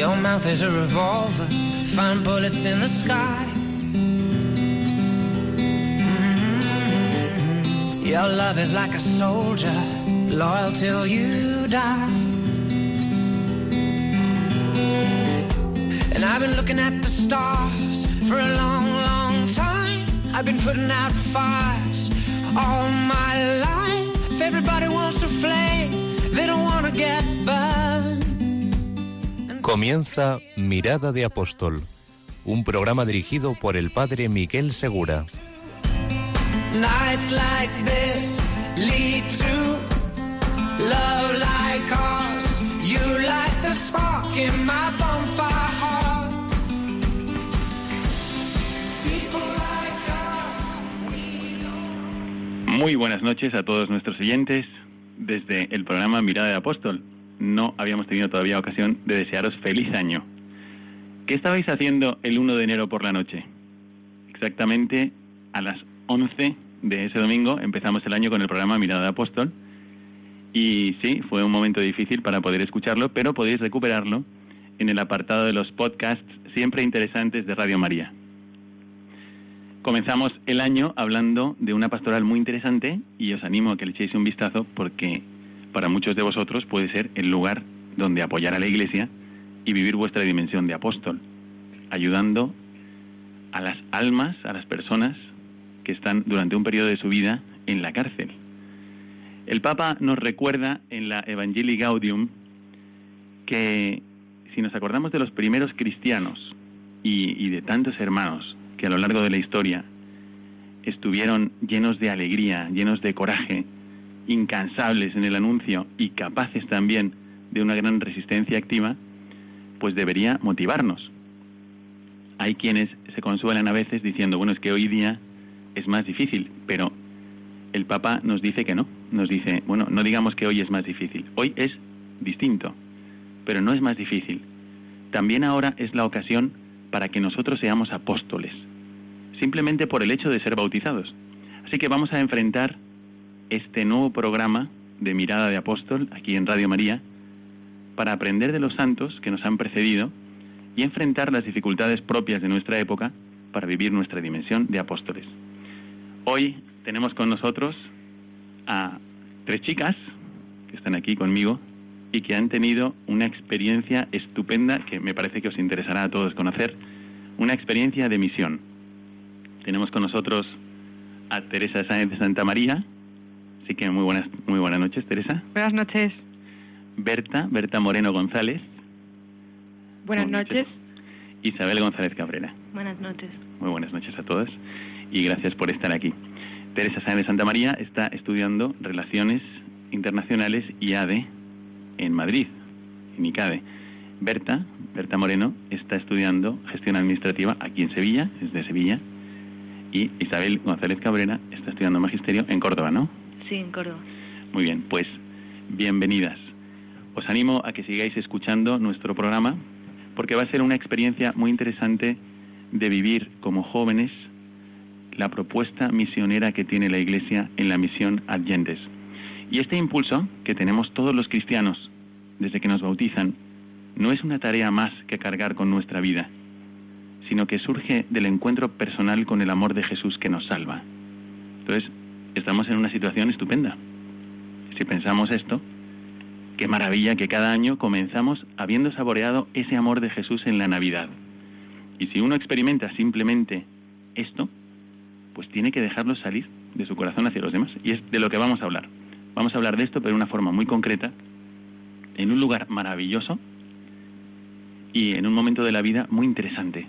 Your mouth is a revolver, find bullets in the sky. Your love is like a soldier, loyal till you die. And I've been looking at the stars for a long, long time. I've been putting out fires all my life. Everybody wants to flame, they don't want to get burned. Comienza Mirada de Apóstol, un programa dirigido por el padre Miguel Segura. Nights like this lead to love like ours. You light the spark in my bonfire heart. People like us, we don't... Muy buenas noches a todos nuestros oyentes desde el programa Mirada de Apóstol. No habíamos tenido todavía ocasión de desearos feliz año. ¿Qué estabais haciendo el 1 de enero por la noche? Exactamente a las 11 de ese domingo empezamos el año con el programa Mirada de Apóstol. Y sí, fue un momento difícil para poder escucharlo, pero podéis recuperarlo en el apartado de los podcasts siempre interesantes de Radio María. Comenzamos el año hablando de una pastoral muy interesante y os animo a que le echéis un vistazo porque para muchos de vosotros puede ser el lugar donde apoyar a la Iglesia y vivir vuestra dimensión de apóstol, ayudando a las almas, a las personas que están durante un periodo de su vida en la cárcel. El Papa nos recuerda en la Evangelii Gaudium que si nos acordamos de los primeros cristianos y de tantos hermanos que a lo largo de la historia estuvieron llenos de alegría, llenos de coraje, incansables en el anuncio y capaces también de una gran resistencia activa, pues debería motivarnos. Hay quienes se consuelan a veces diciendo, bueno, es que hoy día es más difícil, pero el Papa nos dice que no. Nos dice, bueno, no digamos que hoy es más difícil. Hoy es distinto, pero no es más difícil. También ahora es la ocasión para que nosotros seamos apóstoles, simplemente por el hecho de ser bautizados. Así que vamos a enfrentar este nuevo programa de Mirada de Apóstol aquí en Radio María para aprender de los santos que nos han precedido y enfrentar las dificultades propias de nuestra época para vivir nuestra dimensión de apóstoles. Hoy tenemos con nosotros a 3 chicas que están aquí conmigo y que han tenido una experiencia estupenda que me parece que os interesará a todos conocer, una experiencia de misión. Tenemos con nosotros a Teresa Sáenz de Santa María, así que muy buenas noches, Teresa. Buenas noches. Berta Moreno González. Buenas noches. Isabel González Cabrera. Buenas noches. Muy buenas noches a todos y gracias por estar aquí. Teresa Sáenz de Santa María está estudiando Relaciones Internacionales y ADE en Madrid, en ICADE. Berta Moreno está estudiando Gestión Administrativa aquí en Sevilla, es de Sevilla. Y Isabel González Cabrera está estudiando Magisterio en Córdoba, ¿no? Sí, en Córdoba. Muy bien, pues bienvenidas. Os animo a que sigáis escuchando nuestro programa porque va a ser una experiencia muy interesante de vivir como jóvenes la propuesta misionera que tiene la Iglesia en la misión Ad Gentes. Y este impulso que tenemos todos los cristianos desde que nos bautizan no es una tarea más que cargar con nuestra vida, sino que surge del encuentro personal con el amor de Jesús que nos salva. Entonces, estamos en una situación estupenda. Si pensamos esto, qué maravilla que cada año comenzamos habiendo saboreado ese amor de Jesús en la Navidad. Y si uno experimenta simplemente esto, pues tiene que dejarlo salir de su corazón hacia los demás. Y es de lo que vamos a hablar. Vamos a hablar de esto, pero de una forma muy concreta, en un lugar maravilloso y en un momento de la vida muy interesante.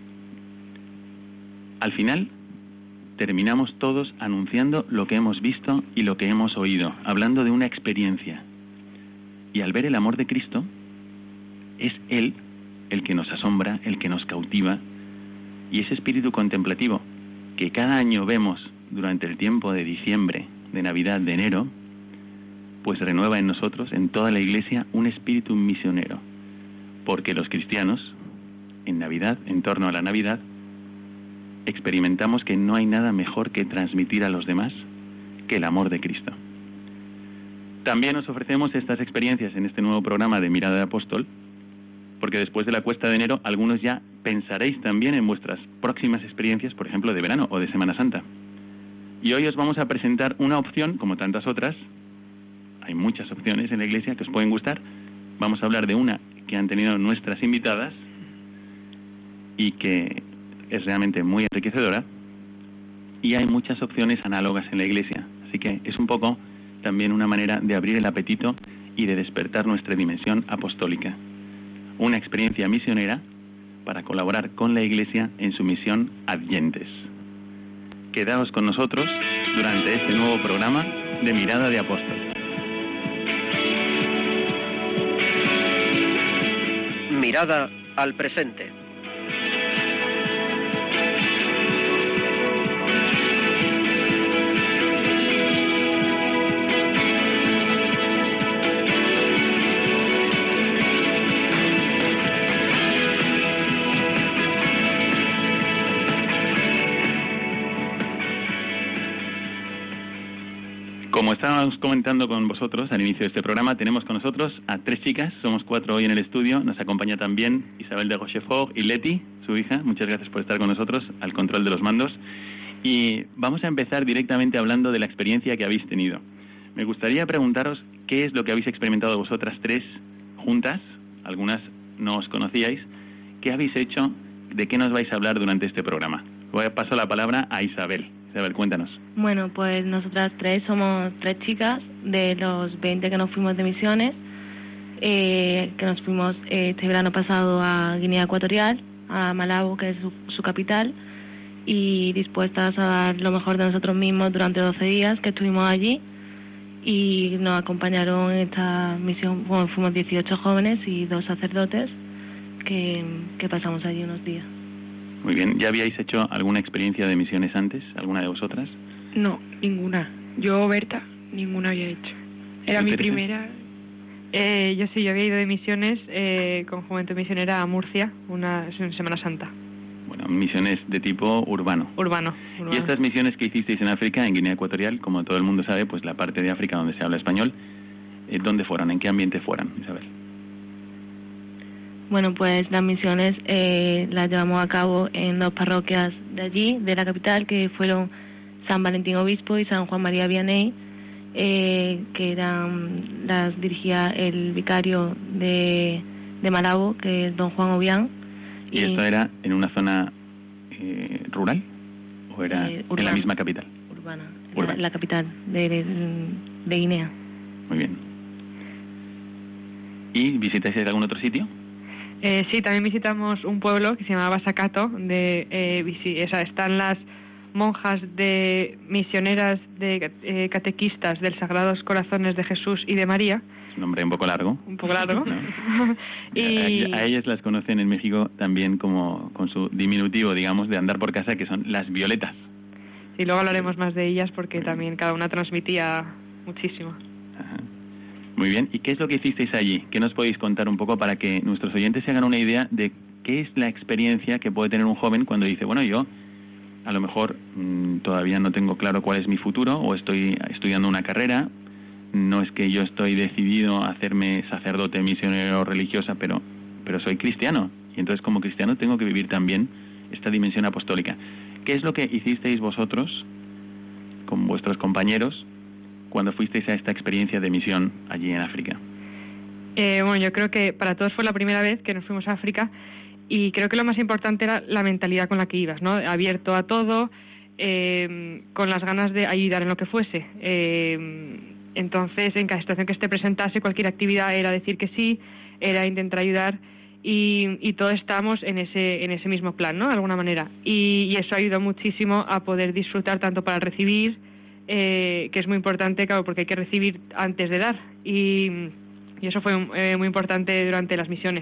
Al final, terminamos todos anunciando lo que hemos visto y lo que hemos oído, hablando de una experiencia. Y al ver el amor de Cristo, es Él el que nos asombra, el que nos cautiva, y ese espíritu contemplativo que cada año vemos durante el tiempo de diciembre, de Navidad, de enero, pues renueva en nosotros, en toda la Iglesia, un espíritu misionero. Porque los cristianos, en Navidad, en torno a la Navidad, experimentamos que no hay nada mejor que transmitir a los demás que el amor de Cristo. También os ofrecemos estas experiencias en este nuevo programa de Mirada de Apóstol porque después de la cuesta de enero algunos ya pensaréis también en vuestras próximas experiencias, por ejemplo, de verano o de Semana Santa. Y hoy os vamos a presentar una opción, como tantas otras. Hay muchas opciones en la Iglesia que os pueden gustar. Vamos a hablar de una que han tenido nuestras invitadas y que es realmente muy enriquecedora. Y hay muchas opciones análogas en la Iglesia. Así que es un poco también una manera de abrir el apetito y de despertar nuestra dimensión apostólica. Una experiencia misionera para colaborar con la Iglesia en su misión Adyentes. Quedaos con nosotros durante este nuevo programa de Mirada de Apóstol. Mirada al presente. Como estábamos comentando con vosotros al inicio de este programa, tenemos con nosotros a 3 chicas, somos 4 hoy en el estudio, nos acompaña también Isabel de Rochefort y Leti, su hija. Muchas gracias por estar con nosotros al control de los mandos. Y vamos a empezar directamente hablando de la experiencia que habéis tenido. Me gustaría preguntaros qué es lo que habéis experimentado vosotras 3 juntas, algunas no os conocíais, qué habéis hecho, de qué nos vais a hablar durante este programa. Paso la palabra a Isabel. Isabel, cuéntanos. Bueno, pues nosotras 3 somos 3 chicas de los 20 que nos fuimos de misiones, que nos fuimos este verano pasado a Guinea Ecuatorial, a Malabo, que es su capital, y dispuestas a dar lo mejor de nosotros mismos durante 12 días que estuvimos allí, y nos acompañaron en esta misión. Bueno, fuimos 18 jóvenes y 2 sacerdotes que pasamos allí unos días. Muy bien. ¿Ya habíais hecho alguna experiencia de misiones antes, alguna de vosotras? No, ninguna. Yo, Berta, ninguna había hecho. Era mi primera. Yo había ido de misiones con Juventud Misionera a Murcia, en Semana Santa. Bueno, misiones de tipo urbano. Urbano. Y estas misiones que hicisteis en África, en Guinea Ecuatorial, como todo el mundo sabe, pues la parte de África donde se habla español, ¿dónde fueron? ¿En qué ambiente fueron, Isabel? Bueno, pues las misiones las llevamos a cabo en 2 parroquias de allí, de la capital, que fueron San Valentín Obispo y San Juan María Vianney, que las dirigía el vicario de Malabo, que es don Juan Obián. ¿Y esto era en una zona rural o era en la misma capital? Urbana. Urbana. La capital de Guinea. Muy bien. ¿Y visitáis algún otro sitio? Sí, también visitamos un pueblo que se llama Basacato, están las monjas misioneras de catequistas del Sagrados Corazones de Jesús y de María. Es un nombre un poco largo. Un poco largo. ¿No? Y a ellas las conocen en México también como con su diminutivo, digamos, de andar por casa, que son las violetas. Sí, luego hablaremos más de ellas porque también cada una transmitía muchísimo. Ajá. Muy bien. ¿Y qué es lo que hicisteis allí? ¿Qué nos podéis contar un poco para que nuestros oyentes se hagan una idea de qué es la experiencia que puede tener un joven cuando dice, bueno, yo a lo mejor todavía no tengo claro cuál es mi futuro o estoy estudiando una carrera, no es que yo estoy decidido a hacerme sacerdote, misionero, religiosa, pero soy cristiano y entonces como cristiano tengo que vivir también esta dimensión apostólica. ¿Qué es lo que hicisteis vosotros con vuestros compañeros cuando fuisteis a esta experiencia de misión allí en África? Bueno, yo creo que para todos fue la primera vez que nos fuimos a África y creo que lo más importante era la mentalidad con la que ibas, ¿no? Abierto a todo, con las ganas de ayudar en lo que fuese. Entonces, en cada situación que se te presentase, cualquier actividad era decir que sí, era intentar ayudar y todos estamos en ese mismo plan, ¿no? De alguna manera. Y eso ayudó muchísimo a poder disfrutar tanto para recibir, que es muy importante, claro, porque hay que recibir antes de dar. Y eso fue muy importante durante las misiones.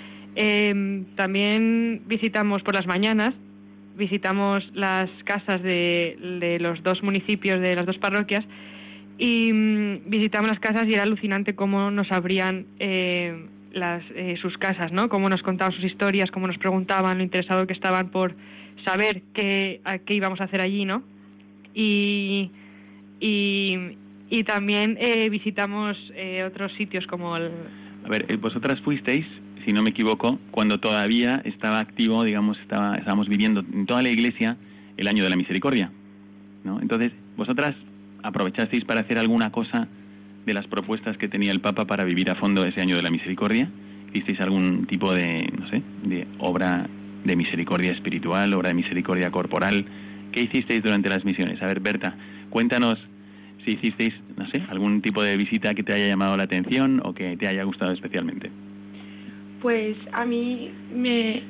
También visitamos por las mañanas, visitamos las casas de los 2 municipios, de las 2 parroquias, y visitamos las casas y era alucinante cómo nos abrían sus casas, ¿no? Cómo nos contaban sus historias, cómo nos preguntaban, lo interesado que estaban por saber a qué íbamos a hacer allí, ¿no? Y también visitamos otros sitios como A ver, vosotras fuisteis si no me equivoco, cuando todavía estaba activo, digamos, estábamos viviendo en toda la Iglesia el año de la misericordia, ¿no? Entonces, vosotras aprovechasteis para hacer alguna cosa de las propuestas que tenía el Papa para vivir a fondo ese año de la misericordia. ¿Hicisteis algún tipo de, no sé, de obra de misericordia espiritual, obra de misericordia corporal? ¿Qué hicisteis durante las misiones? A ver, Berta, cuéntanos si hicisteis, no sé, algún tipo de visita que te haya llamado la atención o que te haya gustado especialmente. Pues a mí me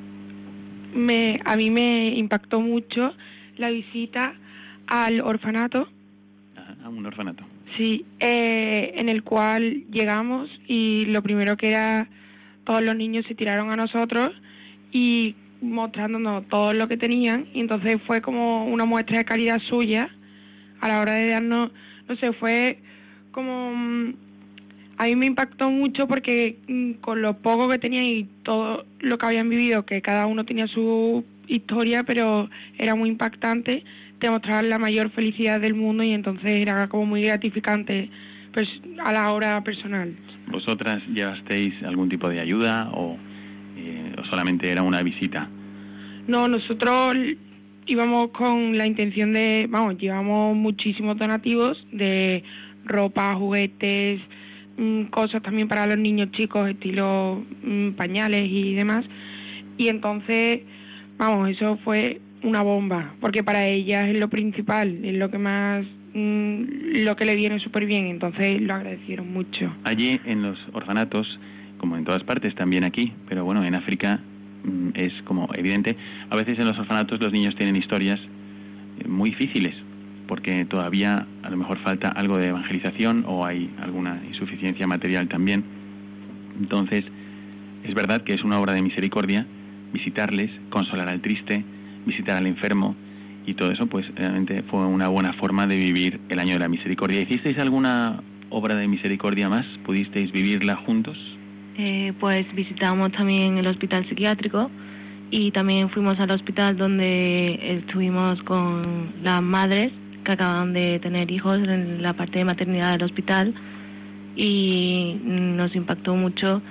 impactó mucho la visita al orfanato. A un orfanato. Sí, en el cual llegamos y lo primero que era, todos los niños se tiraron a nosotros y mostrándonos todo lo que tenían, y entonces fue como una muestra de caridad suya a la hora de darnos, no sé, fue como... A mí me impactó mucho porque con lo poco que tenían y todo lo que habían vivido, que cada uno tenía su historia, pero era muy impactante, te mostraban la mayor felicidad del mundo y entonces era como muy gratificante pues a la hora personal. ¿Vosotras llevasteis algún tipo de ayuda o solamente era una visita? No, nosotros íbamos con la intención de, llevamos muchísimos donativos de ropa, juguetes, cosas también para los niños chicos, estilo pañales y demás, y entonces, eso fue una bomba, porque para ellas es lo principal, es lo que más, lo que le viene súper bien, entonces lo agradecieron mucho. Allí en los orfanatos, como en todas partes, también aquí, pero bueno, en África es como evidente, a veces en los orfanatos los niños tienen historias muy difíciles, porque todavía a lo mejor falta algo de evangelización o hay alguna insuficiencia material también. Entonces, es verdad que es una obra de misericordia visitarles, consolar al triste, visitar al enfermo, y todo eso pues realmente fue una buena forma de vivir el año de la misericordia. ¿Hicisteis alguna obra de misericordia más? ¿Pudisteis vivirla juntos? Pues visitamos también el hospital psiquiátrico y también fuimos al hospital donde estuvimos con las madres que acaban de tener hijos en la parte de maternidad del hospital, y nos impactó mucho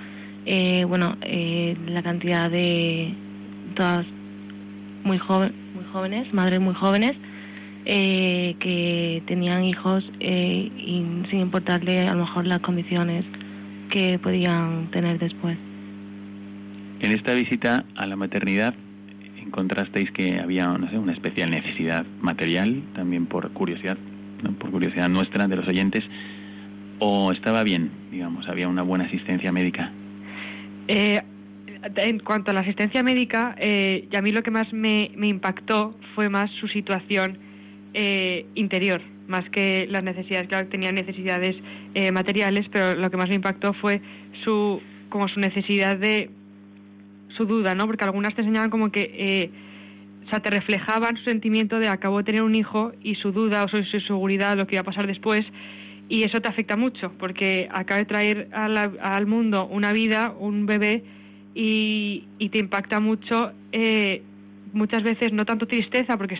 la cantidad de todas muy jóvenes, madres muy jóvenes que tenían hijos y sin importarle a lo mejor las condiciones que podían tener después. En esta visita a la maternidad, ¿encontrasteis que había, no sé, una especial necesidad material, también por curiosidad, ¿no? Por curiosidad nuestra, de los oyentes, o estaba bien, digamos, había una buena asistencia médica? En cuanto a la asistencia médica, y a mí lo que más me impactó fue más su situación interior, más que las necesidades. Claro, tenían necesidades materiales, pero lo que más me impactó fue su necesidad de su duda, ¿no? Porque algunas te enseñaban como que te reflejaban su sentimiento de acabo de tener un hijo y su duda o su seguridad, lo que iba a pasar después, y eso te afecta mucho porque acaba de traer al mundo una vida, un bebé, y te impacta mucho, muchas veces no tanto tristeza, porque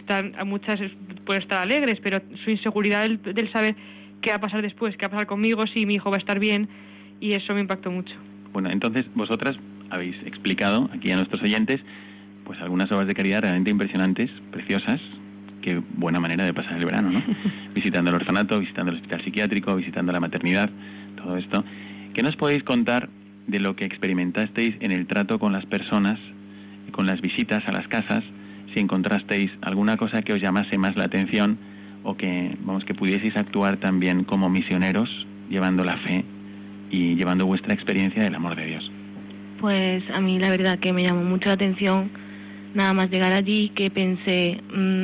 pueden estar alegres, pero su inseguridad del saber qué va a pasar después, qué va a pasar conmigo, si mi hijo va a estar bien, y eso me impactó mucho. Bueno, entonces vosotras habéis explicado aquí a nuestros oyentes pues algunas obras de caridad realmente impresionantes, preciosas. Qué buena manera de pasar el verano, ¿no? Visitando el orfanato, visitando el hospital psiquiátrico, visitando la maternidad, todo esto. ¿Qué nos podéis contar de lo que experimentasteis en el trato con las personas, con las visitas a las casas? Si encontrasteis alguna cosa que os llamase más la atención o que pudieseis actuar también como misioneros, llevando la fe y llevando vuestra experiencia del amor de Dios. Pues a mí la verdad que me llamó mucho la atención nada más llegar allí, que pensé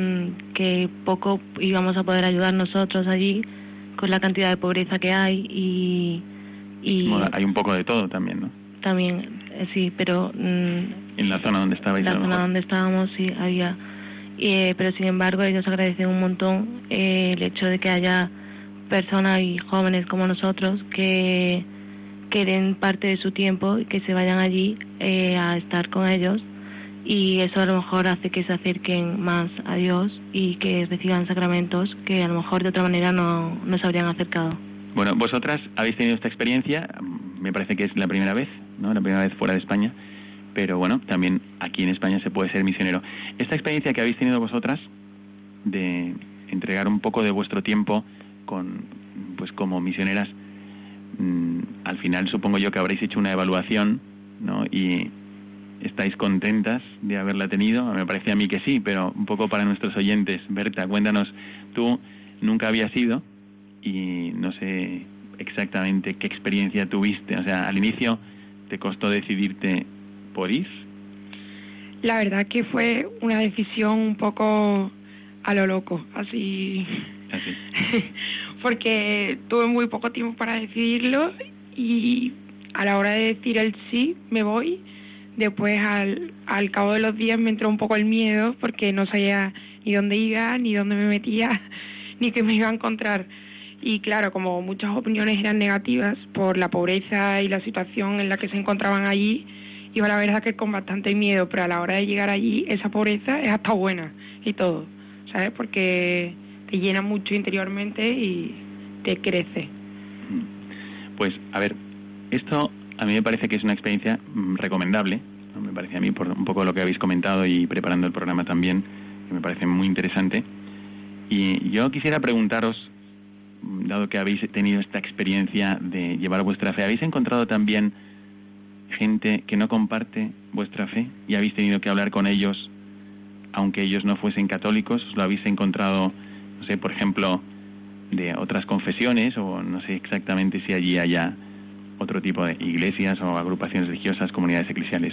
que poco íbamos a poder ayudar nosotros allí con la cantidad de pobreza que hay y bueno, hay un poco de todo también, ¿no? También, sí, pero en la zona donde estabais. En la zona donde estábamos sí había, pero sin embargo ellos agradecen un montón el hecho de que haya personas y jóvenes como nosotros que den parte de su tiempo y que se vayan allí a estar con ellos, y eso a lo mejor hace que se acerquen más a Dios y que reciban sacramentos que a lo mejor de otra manera no se habrían acercado. Bueno, vosotras habéis tenido esta experiencia, me parece que es la primera vez ¿no? La primera vez fuera de España, pero bueno, también aquí en España se puede ser misionero. Esta experiencia que habéis tenido vosotras de entregar un poco de vuestro tiempo pues como misioneras, al final supongo yo que habréis hecho una evaluación, ¿no? Y ¿estáis contentas de haberla tenido? Me parece a mí que sí, pero un poco para nuestros oyentes. Berta, cuéntanos, tú nunca habías ido y no sé exactamente qué experiencia tuviste. O sea, al inicio te costó decidirte por ir. La verdad que fue una decisión un poco a lo loco, así. Porque tuve muy poco tiempo para decidirlo y a la hora de decir el sí, me voy. Después, al cabo de los días, me entró un poco el miedo porque no sabía ni dónde iba, ni dónde me metía, ni qué me iba a encontrar. Y claro, como muchas opiniones eran negativas por la pobreza y la situación en la que se encontraban allí, iba la verdad que con bastante miedo, pero a la hora de llegar allí, esa pobreza es hasta buena y todo, ¿sabes? Porque te llena mucho interiormente y te crece. Pues, a ver, esto a mí me parece que es una experiencia recomendable, ¿no? Me parece a mí, por un poco lo que habéis comentado y preparando el programa también, que me parece muy interesante. Y yo quisiera preguntaros, dado que habéis tenido esta experiencia de llevar vuestra fe, ¿habéis encontrado también gente que no comparte vuestra fe y habéis tenido que hablar con ellos, aunque ellos no fuesen católicos? ¿Lo habéis encontrado, no sé, por ejemplo, de otras confesiones, o no sé exactamente si allí haya otro tipo de iglesias o agrupaciones religiosas, comunidades eclesiales?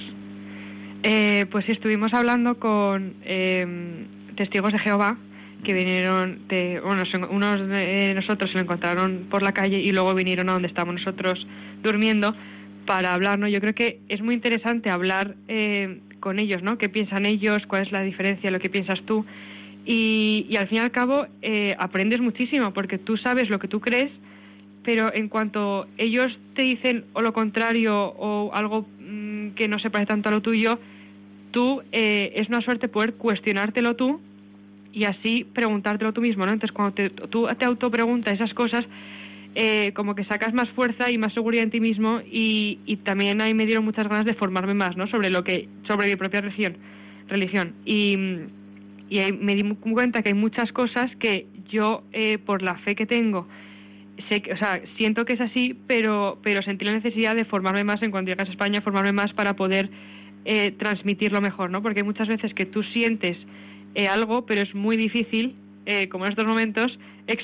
Pues estuvimos hablando con testigos de Jehová que vinieron unos de nosotros se lo encontraron por la calle y luego vinieron a donde estábamos nosotros durmiendo para hablar, ¿no? Yo creo que es muy interesante hablar con ellos, ¿no? ¿Qué piensan ellos? ¿Cuál es la diferencia de lo que piensas tú? Y al fin y al cabo aprendes muchísimo porque tú sabes lo que tú crees, pero en cuanto ellos te dicen o lo contrario o algo que no se parece tanto a lo tuyo, tú es una suerte poder cuestionártelo tú y así preguntártelo tú mismo, ¿no? Entonces cuando tú te autopreguntas esas cosas, como que sacas más fuerza y más seguridad en ti mismo y también ahí me dieron muchas ganas de formarme más, ¿no? Sobre mi propia religión. Y ahí me di cuenta que hay muchas cosas que yo, por la fe que tengo, siento que es así, pero sentí la necesidad de formarme más en cuanto llegas a España, formarme más para poder transmitirlo mejor, ¿no? Porque hay muchas veces que tú sientes algo, pero es muy difícil, como en estos momentos,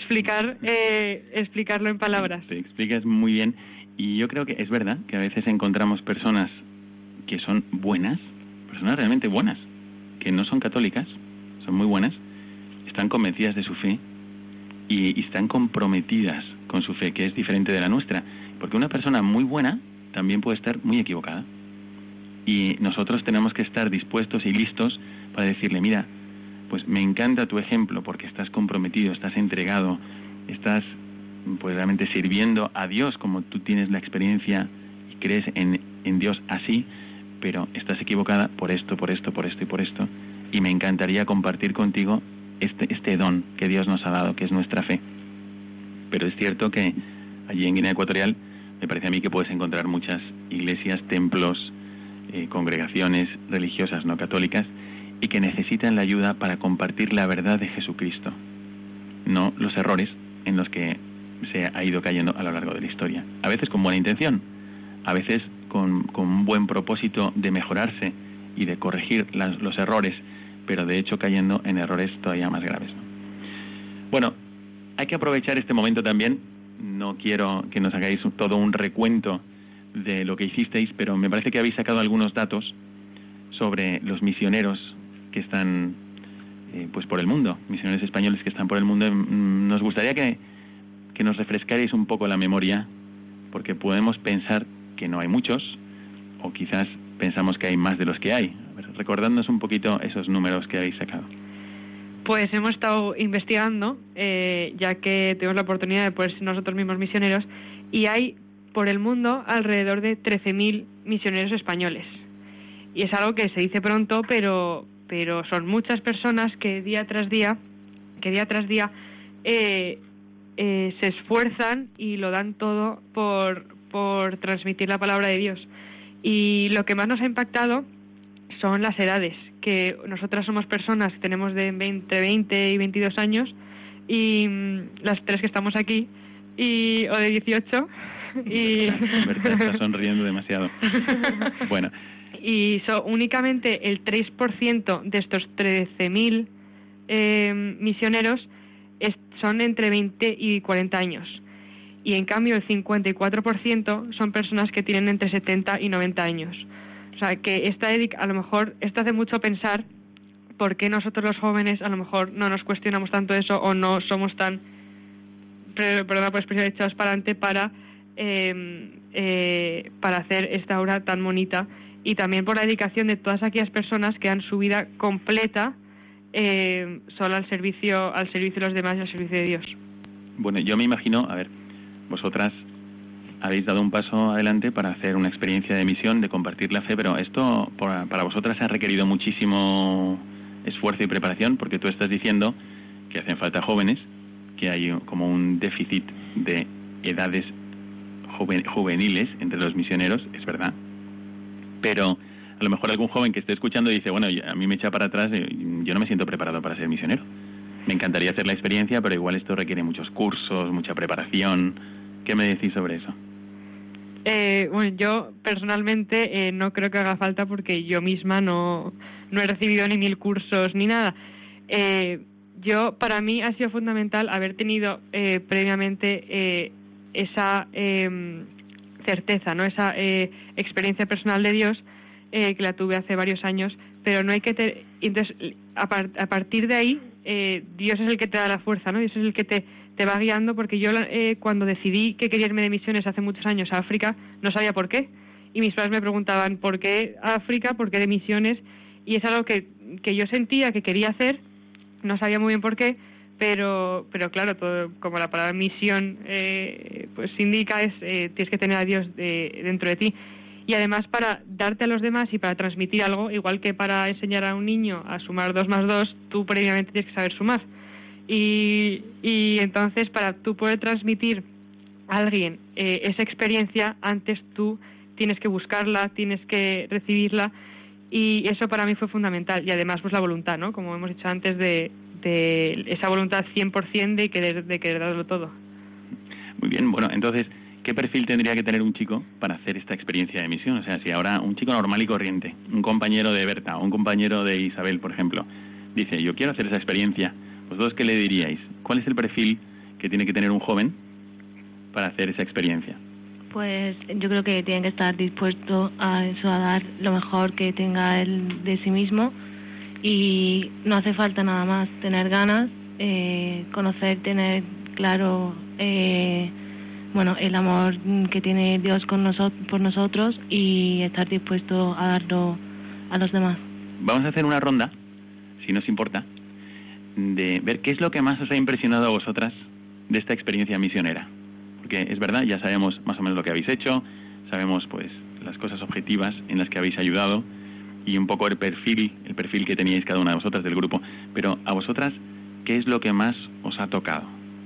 explicarlo en palabras. Te explicas muy bien, y yo creo que es verdad que a veces encontramos personas que son buenas, personas realmente buenas, que no son católicas, son muy buenas, están convencidas de su fe y están comprometidas con su fe, que es diferente de la nuestra, porque una persona muy buena también puede estar muy equivocada, y nosotros tenemos que estar dispuestos y listos para decirle, mira, pues me encanta tu ejemplo porque estás comprometido, estás entregado, estás pues realmente sirviendo a Dios como tú tienes la experiencia y crees en Dios así, pero estás equivocada por esto, por esto, por esto y por esto, y me encantaría compartir contigo este don que Dios nos ha dado, que es nuestra fe. Pero es cierto que allí en Guinea Ecuatorial me parece a mí que puedes encontrar muchas iglesias, templos, congregaciones religiosas no católicas y que necesitan la ayuda para compartir la verdad de Jesucristo, no los errores en los que se ha ido cayendo a lo largo de la historia. A veces con buena intención, a veces con un buen propósito de mejorarse y de corregir los errores, pero de hecho cayendo en errores todavía más graves, ¿no? Bueno, hay que aprovechar este momento también. No quiero que nos hagáis todo un recuento de lo que hicisteis, pero me parece que habéis sacado algunos datos sobre los misioneros que están pues por el mundo, misioneros españoles que están por el mundo. Nos gustaría que nos refrescarais un poco la memoria, porque podemos pensar que no hay muchos, o quizás pensamos que hay más de los que hay. A ver, recordadnos un poquito esos números que habéis sacado. Pues hemos estado investigando, ya que tuvimos la oportunidad de poder ser nosotros mismos misioneros, y hay por el mundo alrededor de 13.000 misioneros españoles. Y es algo que se dice pronto, pero son muchas personas que día tras día se esfuerzan y lo dan todo por transmitir la palabra de Dios. Y lo que más nos ha impactado son las edades, que nosotras somos personas que tenemos entre 20 y 22 años, y las tres que estamos aquí, o de 18, y... Berta está sonriendo demasiado. Bueno. Y únicamente el 3% de estos 13.000 misioneros son entre 20 y 40 años. Y en cambio el 54% son personas que tienen entre 70 y 90 años. O sea, que a lo mejor esto hace mucho pensar por qué nosotros los jóvenes a lo mejor no nos cuestionamos tanto eso, o no somos tan, perdona por expresión, echados para adelante para hacer esta obra tan bonita, y también por la dedicación de todas aquellas personas que dan su vida completa solo al servicio de los demás y al servicio de Dios. Bueno, yo me imagino, a ver, vosotras habéis dado un paso adelante para hacer una experiencia de misión, de compartir la fe, pero esto para vosotras ha requerido muchísimo esfuerzo y preparación, porque tú estás diciendo que hacen falta jóvenes, que hay como un déficit de edades juveniles entre los misioneros, es verdad, pero a lo mejor algún joven que esté escuchando dice, bueno, a mí me echa para atrás, yo no me siento preparado para ser misionero. Me encantaría hacer la experiencia, pero igual esto requiere muchos cursos, mucha preparación. ¿Qué me decís sobre eso? Bueno, yo personalmente no creo que haga falta, porque yo misma no he recibido ni 1000 cursos ni nada. Para mí ha sido fundamental haber tenido previamente esa certeza, ¿no? Esa experiencia personal de Dios, que la tuve hace varios años, pero no hay que entonces a partir de ahí Dios es el que te da la fuerza, ¿no? Dios es el que te va guiando, porque yo cuando decidí que quería irme de misiones hace muchos años a África, no sabía por qué, y mis padres me preguntaban ¿por qué África? ¿Por qué de misiones? Y es algo que yo sentía que quería hacer, no sabía muy bien por qué, pero claro, todo, como la palabra misión pues indica, tienes que tener a Dios dentro de ti. Y además, para darte a los demás y para transmitir algo, igual que para enseñar a un niño a sumar 2 más 2, tú previamente tienes que saber sumar. Y entonces, para tú poder transmitir a alguien esa experiencia, antes tú tienes que buscarla, tienes que recibirla, y eso para mí fue fundamental. Y además, pues la voluntad, ¿no? Como hemos dicho antes, de esa voluntad 100% de querer darlo todo. Muy bien, bueno, entonces, ¿qué perfil tendría que tener un chico para hacer esta experiencia de misión? O sea, si ahora un chico normal y corriente, un compañero de Berta o un compañero de Isabel, por ejemplo, dice, yo quiero hacer esa experiencia, ¿vosotros qué le diríais? ¿Cuál es el perfil que tiene que tener un joven para hacer esa experiencia? Pues yo creo que tiene que estar dispuesto a dar lo mejor que tenga él de sí mismo, y no hace falta nada más, tener ganas, conocer, tener claro el amor que tiene Dios por nosotros, y estar dispuesto a darlo a los demás. Vamos a hacer una ronda, si nos importa, de ver qué es lo que más os ha impresionado a vosotras de esta experiencia misionera. Porque es verdad, ya sabemos más o menos lo que habéis hecho, sabemos pues las cosas objetivas en las que habéis ayudado y un poco el perfil que teníais cada una de vosotras del grupo. Pero a vosotras, ¿qué es lo que más os ha tocado?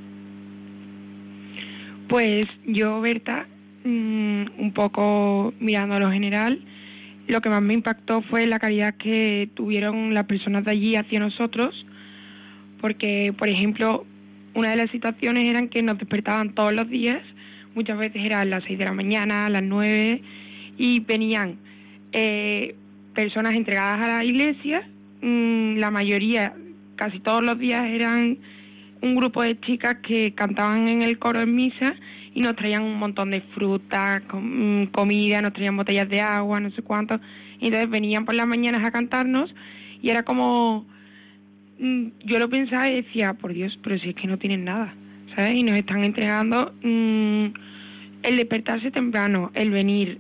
Pues yo, Berta, un poco mirando a lo general, lo que más me impactó fue la caridad que tuvieron las personas de allí hacia nosotros, porque, por ejemplo, una de las situaciones eran que nos despertaban todos los días, muchas veces era a las 6 de la mañana, a las 9, y venían personas entregadas a la iglesia, la mayoría, casi todos los días eran un grupo de chicas que cantaban en el coro en misa y nos traían un montón de fruta, comida, nos traían botellas de agua, no sé cuánto, y entonces venían por las mañanas a cantarnos, y era como, yo lo pensaba y decía, por Dios, pero si es que no tienen nada, ¿sabes? Y nos están entregando el despertarse temprano, el venir,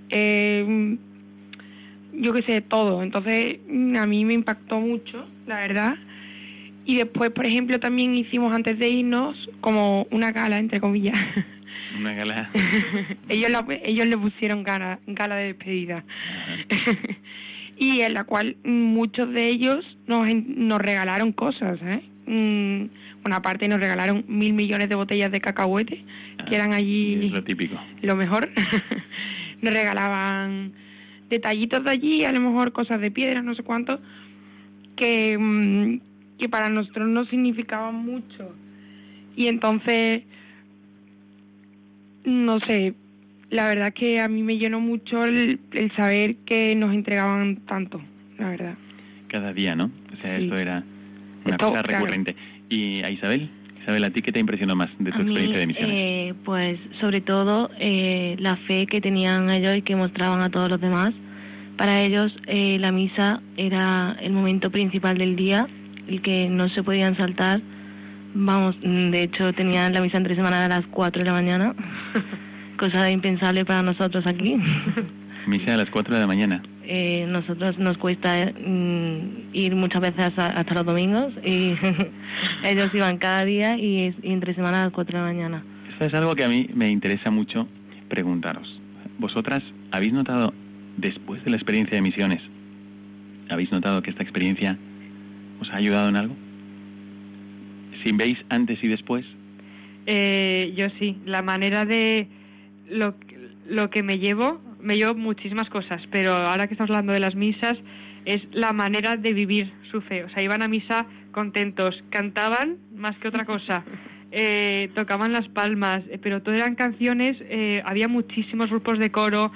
yo qué sé, todo. Entonces a mí me impactó mucho, la verdad. Y después, por ejemplo, también hicimos antes de irnos como una gala, entre comillas. Una gala. ellos le pusieron gala de despedida. Y en la cual muchos de ellos nos regalaron cosas, ¿eh? Bueno, aparte nos regalaron 1.000 millones de botellas de cacahuete, que eran allí es lo típico. Lo mejor. Nos regalaban detallitos de allí, a lo mejor cosas de piedra, no sé cuánto, que para nosotros no significaban mucho. Y entonces, no sé, la verdad que a mí me llenó mucho el saber que nos entregaban tanto, la verdad. Cada día, ¿no? O sea, Sí. esto era una cosa recurrente. Claro. ¿Y a Isabel? Isabel, ¿a ti qué te impresionó más de tu experiencia de misiones? Pues sobre todo la fe que tenían ellos y que mostraban a todos los demás. Para ellos la misa era el momento principal del día, el que no se podían saltar. Vamos, de hecho tenían la misa entre semana a las 4 de la mañana, cosa impensable para nosotros aquí. Misa a las 4 de la mañana. Nosotros nos cuesta ir muchas veces hasta los domingos y ellos iban cada día y entre semana a las 4 de la mañana. Esto es algo que a mí me interesa mucho preguntaros. ¿Vosotras habéis notado, después de la experiencia de misiones, habéis notado que esta experiencia os ha ayudado en algo? Si veis antes y después. Yo sí, la manera de lo que me llevo muchísimas cosas, pero ahora que estamos hablando de las misas, es la manera de vivir su fe. O sea, iban a misa contentos, cantaban más que otra cosa, tocaban las palmas, pero todo eran canciones, había muchísimos grupos de coro,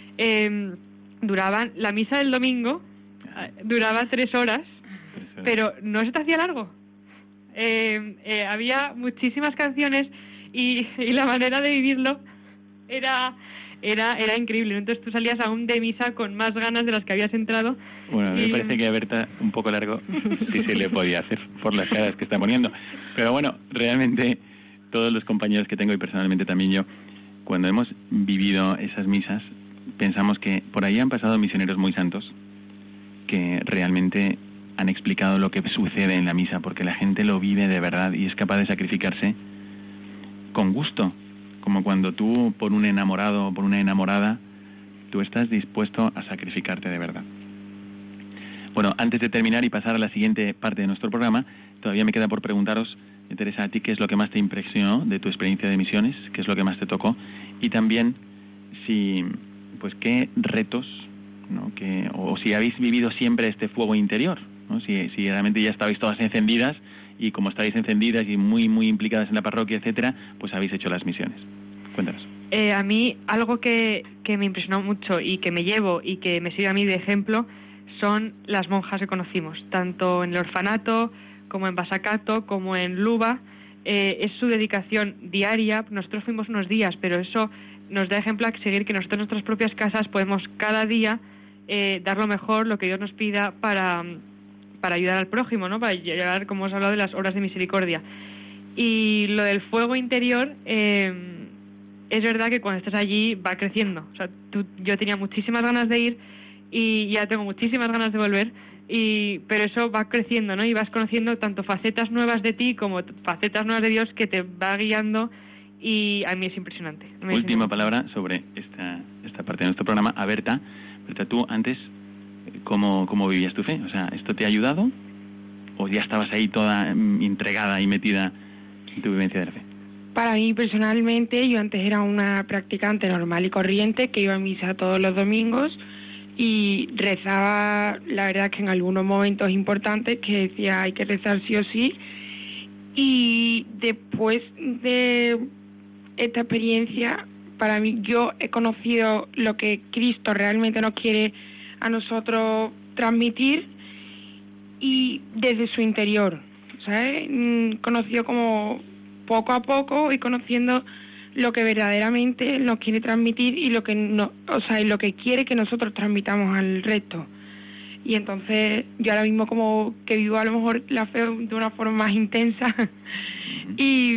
la misa del domingo duraba 3 horas, pero no se te hacía largo. Había muchísimas canciones y la manera de vivirlo era increíble. Entonces tú salías aún de misa con más ganas de las que habías entrado. Bueno, a mí me parece que a Berta un poco largo sí se le podía hacer por las caras que está poniendo. Pero bueno, realmente todos los compañeros que tengo y personalmente también yo, cuando hemos vivido esas misas, pensamos que por ahí han pasado misioneros muy santos que realmente han explicado lo que sucede en la misa, porque la gente lo vive de verdad y es capaz de sacrificarse con gusto, como cuando tú, por un enamorado o por una enamorada, tú estás dispuesto a sacrificarte de verdad. Bueno, antes de terminar y pasar a la siguiente parte de nuestro programa, todavía me queda por preguntaros, Teresa, a ti qué es lo que más te impresionó de tu experiencia de misiones, qué es lo que más te tocó, y también qué retos, ¿no? o si habéis vivido siempre este fuego interior, ¿no? Si realmente ya estabais todas encendidas y como estáis encendidas y muy muy implicadas en la parroquia, etcétera, pues habéis hecho las misiones. Cuéntanos. A mí algo que me impresionó mucho y que me llevo y que me sirve a mí de ejemplo son las monjas que conocimos, tanto en el orfanato como en Basacato, como en Luba. Es su dedicación diaria. Nosotros fuimos unos días, pero eso nos da ejemplo a seguir, que nosotros en nuestras propias casas podemos cada día dar lo mejor, lo que Dios nos pida para ayudar al prójimo, ¿no? Para llegar, como os he hablado, de las obras de misericordia. Y lo del fuego interior, es verdad que cuando estás allí va creciendo. O sea, yo tenía muchísimas ganas de ir y ya tengo muchísimas ganas de volver, pero eso va creciendo, ¿no? Y vas conociendo tanto facetas nuevas de ti como facetas nuevas de Dios que te va guiando, y a mí es impresionante. Última palabra sobre esta parte de nuestro programa. A Berta, tú antes, ¿cómo vivías tu fe? O sea, ¿esto te ha ayudado o ya estabas ahí toda entregada y metida en tu vivencia de la fe? Para mí personalmente, yo antes era una practicante normal y corriente que iba a misa todos los domingos y rezaba, la verdad que en algunos momentos importantes que decía hay que rezar sí o sí, y después de esta experiencia, para mí, yo he conocido lo que Cristo realmente nos quiere a nosotros transmitir, y desde su interior, ¿sabes? Conocido como poco a poco y conociendo lo que verdaderamente nos quiere transmitir y lo que no, y lo que quiere que nosotros transmitamos al resto. Y entonces yo ahora mismo como que vivo a lo mejor la fe de una forma más intensa y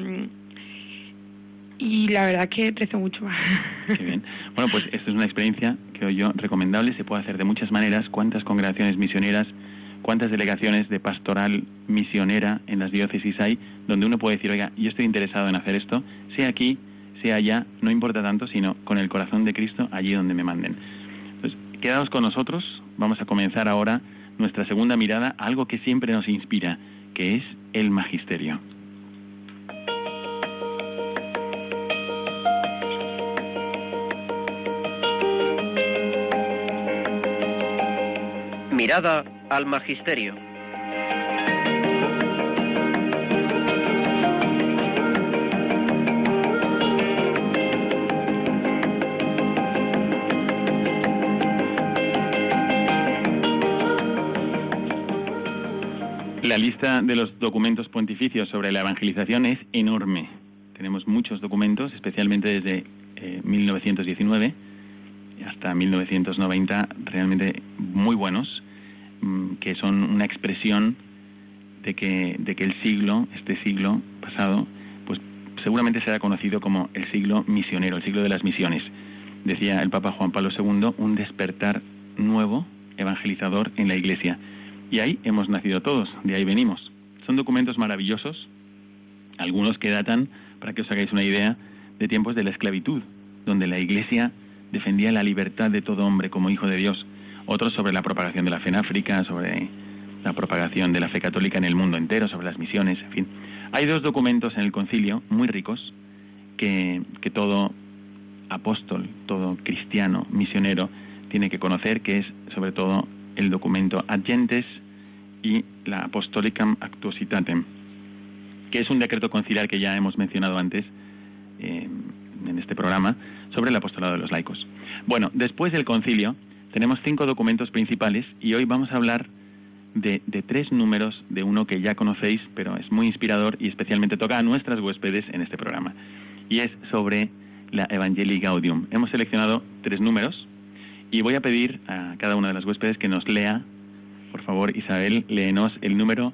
la verdad que rezo mucho más. Qué bien. Bueno, pues esta es una experiencia, creo yo, recomendable. Se puede hacer de muchas maneras. ¿Cuántas congregaciones misioneras, cuántas delegaciones de pastoral misionera en las diócesis hay donde uno puede decir, oiga, yo estoy interesado en hacer esto, sea aquí, sea allá, no importa tanto, sino con el corazón de Cristo allí donde me manden? Pues quedaos con nosotros. Vamos a comenzar ahora nuestra segunda mirada a algo que siempre nos inspira, que es el magisterio. Mirada al Magisterio. La lista de los documentos pontificios sobre la evangelización es enorme. Tenemos muchos documentos, especialmente desde 1919 hasta 1990, realmente muy buenos, que son una expresión de que el siglo, este siglo pasado, pues seguramente será conocido como el siglo misionero, el siglo de las misiones. Decía el Papa Juan Pablo II, un despertar nuevo, evangelizador en la Iglesia. Y ahí hemos nacido todos, de ahí venimos. Son documentos maravillosos, algunos que datan, para que os hagáis una idea, de tiempos de la esclavitud, donde la Iglesia defendía la libertad de todo hombre como hijo de Dios. Otros sobre la propagación de la fe en África, sobre la propagación de la fe católica en el mundo entero, sobre las misiones, en fin. Hay dos documentos en el concilio muy ricos que todo apóstol, todo cristiano, misionero, tiene que conocer, que es sobre todo el documento Ad Gentes y la Apostolicam Actuositatem, que es un decreto conciliar que ya hemos mencionado antes en este programa, sobre el apostolado de los laicos. Bueno, después del concilio tenemos 5 documentos principales y hoy vamos a hablar de 3 números de uno que ya conocéis, pero es muy inspirador y especialmente toca a nuestras huéspedes en este programa. Y es sobre la Evangelii Gaudium. Hemos seleccionado 3 números y voy a pedir a cada una de las huéspedes que nos lea, por favor, Isabel, léenos el número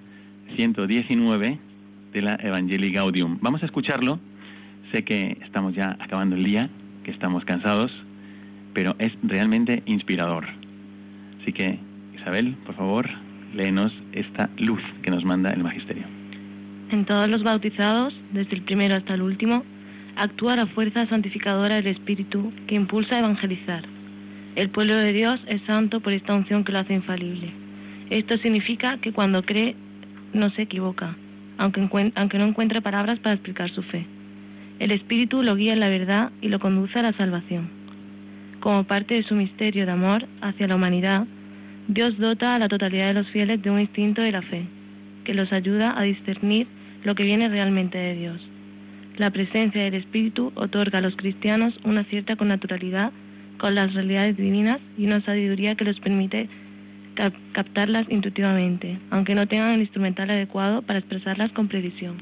119 de la Evangelii Gaudium. Vamos a escucharlo. Sé que estamos ya acabando el día, que estamos cansados, pero es realmente inspirador. Así que, Isabel, por favor, léenos esta luz que nos manda el Magisterio. En todos los bautizados, desde el primero hasta el último, actúa la fuerza santificadora del Espíritu que impulsa a evangelizar. El pueblo de Dios es santo por esta unción que lo hace infalible. Esto significa que cuando cree no se equivoca, aunque no encuentre palabras para explicar su fe. El Espíritu lo guía en la verdad y lo conduce a la salvación. Como parte de su misterio de amor hacia la humanidad, Dios dota a la totalidad de los fieles de un instinto de la fe, que los ayuda a discernir lo que viene realmente de Dios. La presencia del Espíritu otorga a los cristianos una cierta connaturalidad con las realidades divinas y una sabiduría que les permite captarlas intuitivamente, aunque no tengan el instrumental adecuado para expresarlas con precisión.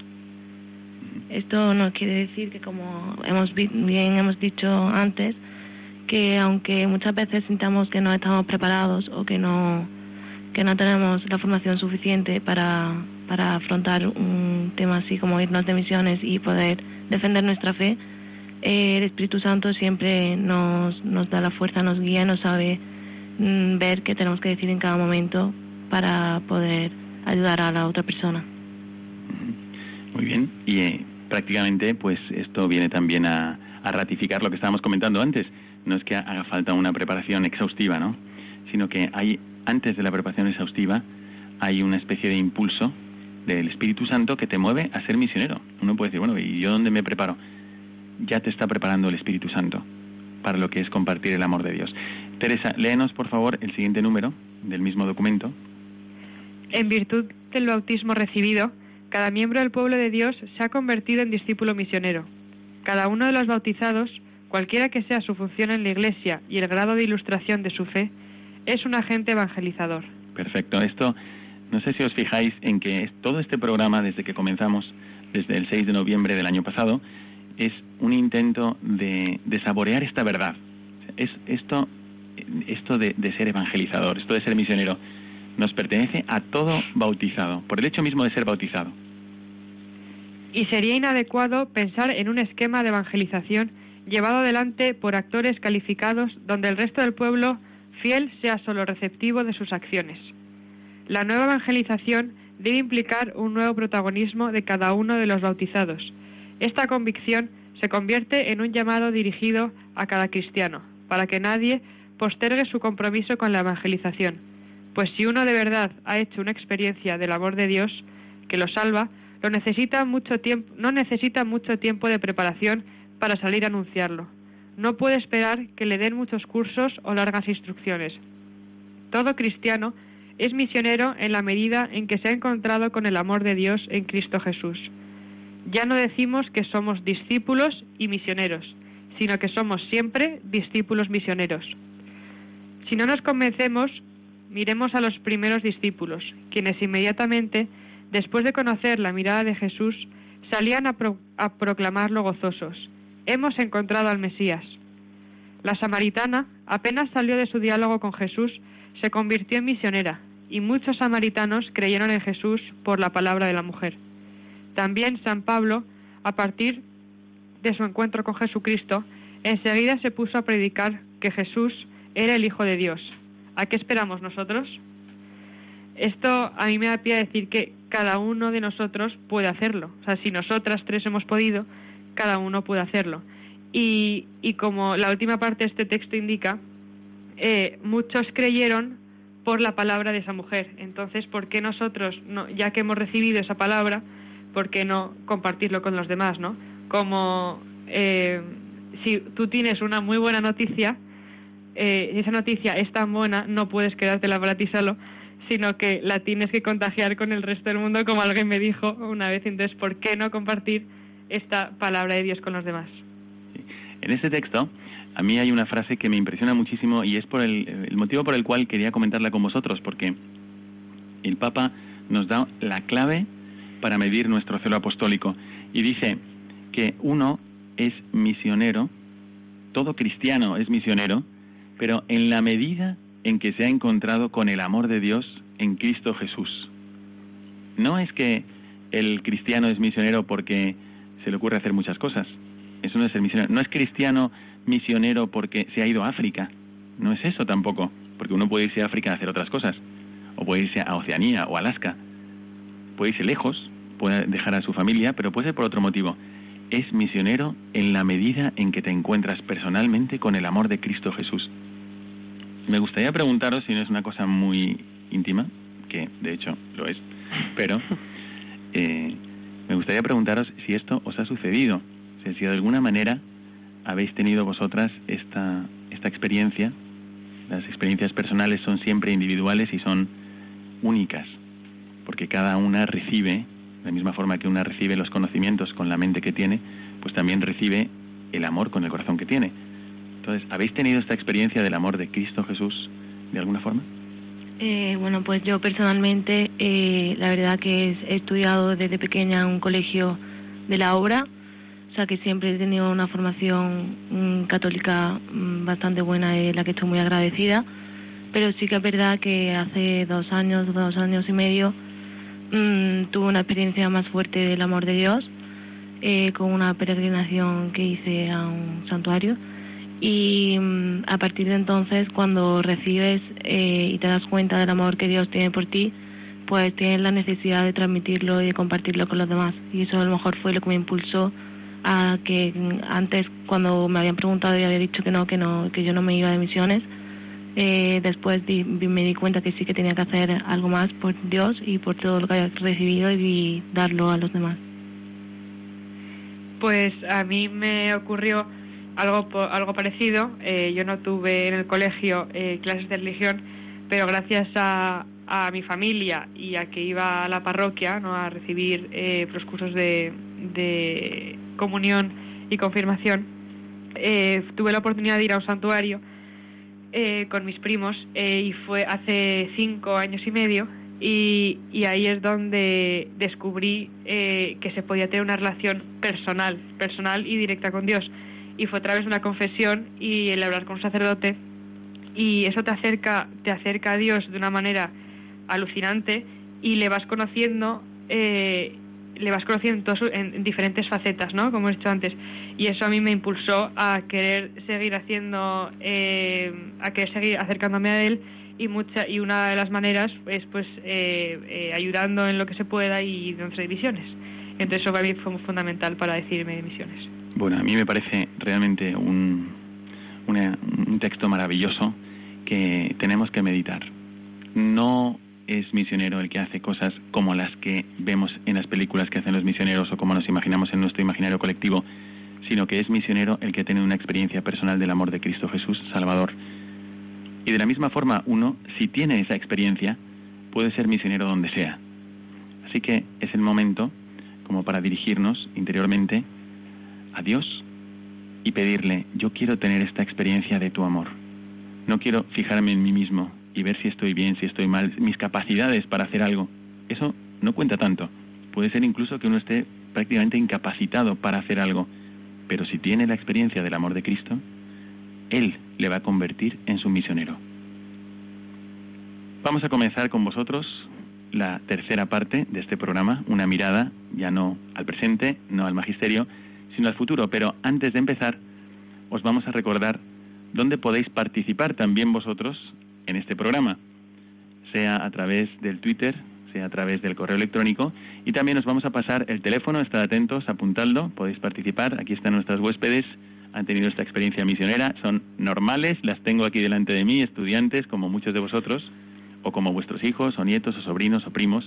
Esto no quiere decir que, como hemos dicho antes, que aunque muchas veces sintamos que no estamos preparados o que no tenemos la formación suficiente para afrontar un tema así como irnos de misiones y poder defender nuestra fe, el Espíritu Santo siempre nos da la fuerza, nos guía, nos sabe ver qué tenemos que decir en cada momento para poder ayudar a la otra persona. Muy bien, y prácticamente pues esto viene también a ratificar lo que estábamos comentando antes. No es que haga falta una preparación exhaustiva, ¿no? Sino que antes de la preparación exhaustiva hay una especie de impulso del Espíritu Santo que te mueve a ser misionero. Uno puede decir, bueno, ¿y yo dónde me preparo? Ya te está preparando el Espíritu Santo para lo que es compartir el amor de Dios. Teresa, léenos por favor el siguiente número del mismo documento. En virtud del bautismo recibido, cada miembro del pueblo de Dios se ha convertido en discípulo misionero. Cada uno de los bautizados, cualquiera que sea su función en la Iglesia y el grado de ilustración de su fe, es un agente evangelizador. Perfecto. Esto, no sé si os fijáis en que todo este programa, desde que comenzamos, desde el 6 de noviembre del año pasado, es un intento de saborear esta verdad. Es esto de ser evangelizador, esto de ser misionero, nos pertenece a todo bautizado, por el hecho mismo de ser bautizado. Y sería inadecuado pensar en un esquema de evangelización llevado adelante por actores calificados donde el resto del pueblo fiel sea solo receptivo de sus acciones. La nueva evangelización debe implicar un nuevo protagonismo de cada uno de los bautizados. Esta convicción se convierte en un llamado dirigido a cada cristiano, para que nadie postergue su compromiso con la evangelización, pues si uno de verdad ha hecho una experiencia del amor de Dios que lo salva, no necesita mucho tiempo de preparación para salir a anunciarlo. No puede esperar que le den muchos cursos o largas instrucciones. Todo cristiano es misionero en la medida en que se ha encontrado con el amor de Dios en Cristo Jesús. Ya no decimos que somos discípulos y misioneros, sino que somos siempre discípulos misioneros. Si no nos convencemos, miremos a los primeros discípulos, quienes inmediatamente, después de conocer la mirada de Jesús, salían a proclamarlo gozosos: hemos encontrado al Mesías. La samaritana, apenas salió de su diálogo con Jesús, se convirtió en misionera, y muchos samaritanos creyeron en Jesús por la palabra de la mujer. También San Pablo, a partir de su encuentro con Jesucristo, enseguida se puso a predicar que Jesús era el Hijo de Dios. ¿A qué esperamos nosotros? Esto a mí me da pie a decir que cada uno de nosotros puede hacerlo. O sea, si nosotras tres hemos podido, cada uno puede hacerlo. Y como la última parte de este texto indica, muchos creyeron por la palabra de esa mujer. Entonces, ¿por qué nosotros, no, ya que hemos recibido esa palabra, por qué no compartirlo con los demás, ¿no? Como si tú tienes una muy buena noticia, esa noticia es tan buena, no puedes quedártela para ti solo, sino que la tienes que contagiar con el resto del mundo, como alguien me dijo una vez. Entonces, ¿por qué no compartir esta palabra de Dios con los demás? Sí. En este texto, a mí hay una frase que me impresiona muchísimo y es por el motivo por el cual quería comentarla con vosotros, porque el Papa nos da la clave para medir nuestro celo apostólico y dice que uno es misionero, todo cristiano es misionero, pero en la medida en que se ha encontrado con el amor de Dios en Cristo Jesús. No es que el cristiano es misionero porque se le ocurre hacer muchas cosas. Eso no es ser misionero. No es cristiano misionero porque se ha ido a África. No es eso tampoco, porque uno puede irse a África a hacer otras cosas, o puede irse a Oceanía o Alaska. Puede irse lejos, puede dejar a su familia, pero puede ser por otro motivo. Es misionero en la medida en que te encuentras personalmente con el amor de Cristo Jesús. Me gustaría preguntaros, si no es una cosa muy íntima, que de hecho lo es, pero me gustaría preguntaros si esto os ha sucedido, o sea, si de alguna manera habéis tenido vosotras esta experiencia. Las experiencias personales son siempre individuales y son únicas, porque cada una recibe, de la misma forma que una recibe los conocimientos con la mente que tiene, pues también recibe el amor con el corazón que tiene. Entonces, ¿habéis tenido esta experiencia del amor de Cristo Jesús de alguna forma? Bueno, pues yo personalmente, la verdad que he estudiado desde pequeña en un colegio de la obra, o sea que siempre he tenido una formación católica bastante buena, de la que estoy muy agradecida, pero sí que es verdad que hace 2 años y medio, tuve una experiencia más fuerte del amor de Dios, con una peregrinación que hice a un santuario. Y a partir de entonces, cuando recibes y te das cuenta del amor que Dios tiene por ti, pues tienes la necesidad de transmitirlo y de compartirlo con los demás. Y eso a lo mejor fue lo que me impulsó a que antes, cuando me habían preguntado y había dicho que yo no me iba de misiones, después me di cuenta que sí que tenía que hacer algo más por Dios y por todo lo que había recibido y darlo a los demás. Pues a mí me ocurrió algo parecido. Yo no tuve en el colegio clases de religión, pero gracias a mi familia y a que iba a la parroquia, ¿no?, a recibir los cursos de comunión y confirmación, tuve la oportunidad de ir a un santuario con mis primos, y fue hace 5 años y medio, y ahí es donde descubrí que se podía tener una relación personal y directa con Dios. Y fue a través de una confesión y el hablar con un sacerdote, y eso te acerca a Dios de una manera alucinante, y le vas conociendo en diferentes facetas, ¿no?, como he dicho antes, y eso a mí me impulsó a querer seguir acercándome a él, y una de las maneras es pues ayudando en lo que se pueda y dándose misiones. Entonces eso para mí fue muy fundamental para decidirme de misiones. Bueno, a mí me parece realmente un texto maravilloso que tenemos que meditar. No es misionero el que hace cosas como las que vemos en las películas que hacen los misioneros o como nos imaginamos en nuestro imaginario colectivo, sino que es misionero el que tiene una experiencia personal del amor de Cristo Jesús, Salvador. Y de la misma forma, uno, si tiene esa experiencia, puede ser misionero donde sea. Así que es el momento como para dirigirnos interiormente a Dios y pedirle: yo quiero tener esta experiencia de tu amor. No quiero fijarme en mí mismo y ver si estoy bien, si estoy mal, mis capacidades para hacer algo. Eso no cuenta tanto. Puede ser incluso que uno esté prácticamente incapacitado para hacer algo, pero si tiene la experiencia del amor de Cristo, Él le va a convertir en su misionero. Vamos a comenzar con vosotros la tercera parte de este programa, una mirada ya no al presente, no al magisterio, sino al futuro. Pero antes de empezar, os vamos a recordar dónde podéis participar también vosotros en este programa, sea a través del Twitter, sea a través del correo electrónico, y también os vamos a pasar el teléfono. Estad atentos, apuntadlo, podéis participar. Aquí están nuestras huéspedes, han tenido esta experiencia misionera, son normales, las tengo aquí delante de mí, estudiantes como muchos de vosotros, o como vuestros hijos, o nietos, o sobrinos, o primos,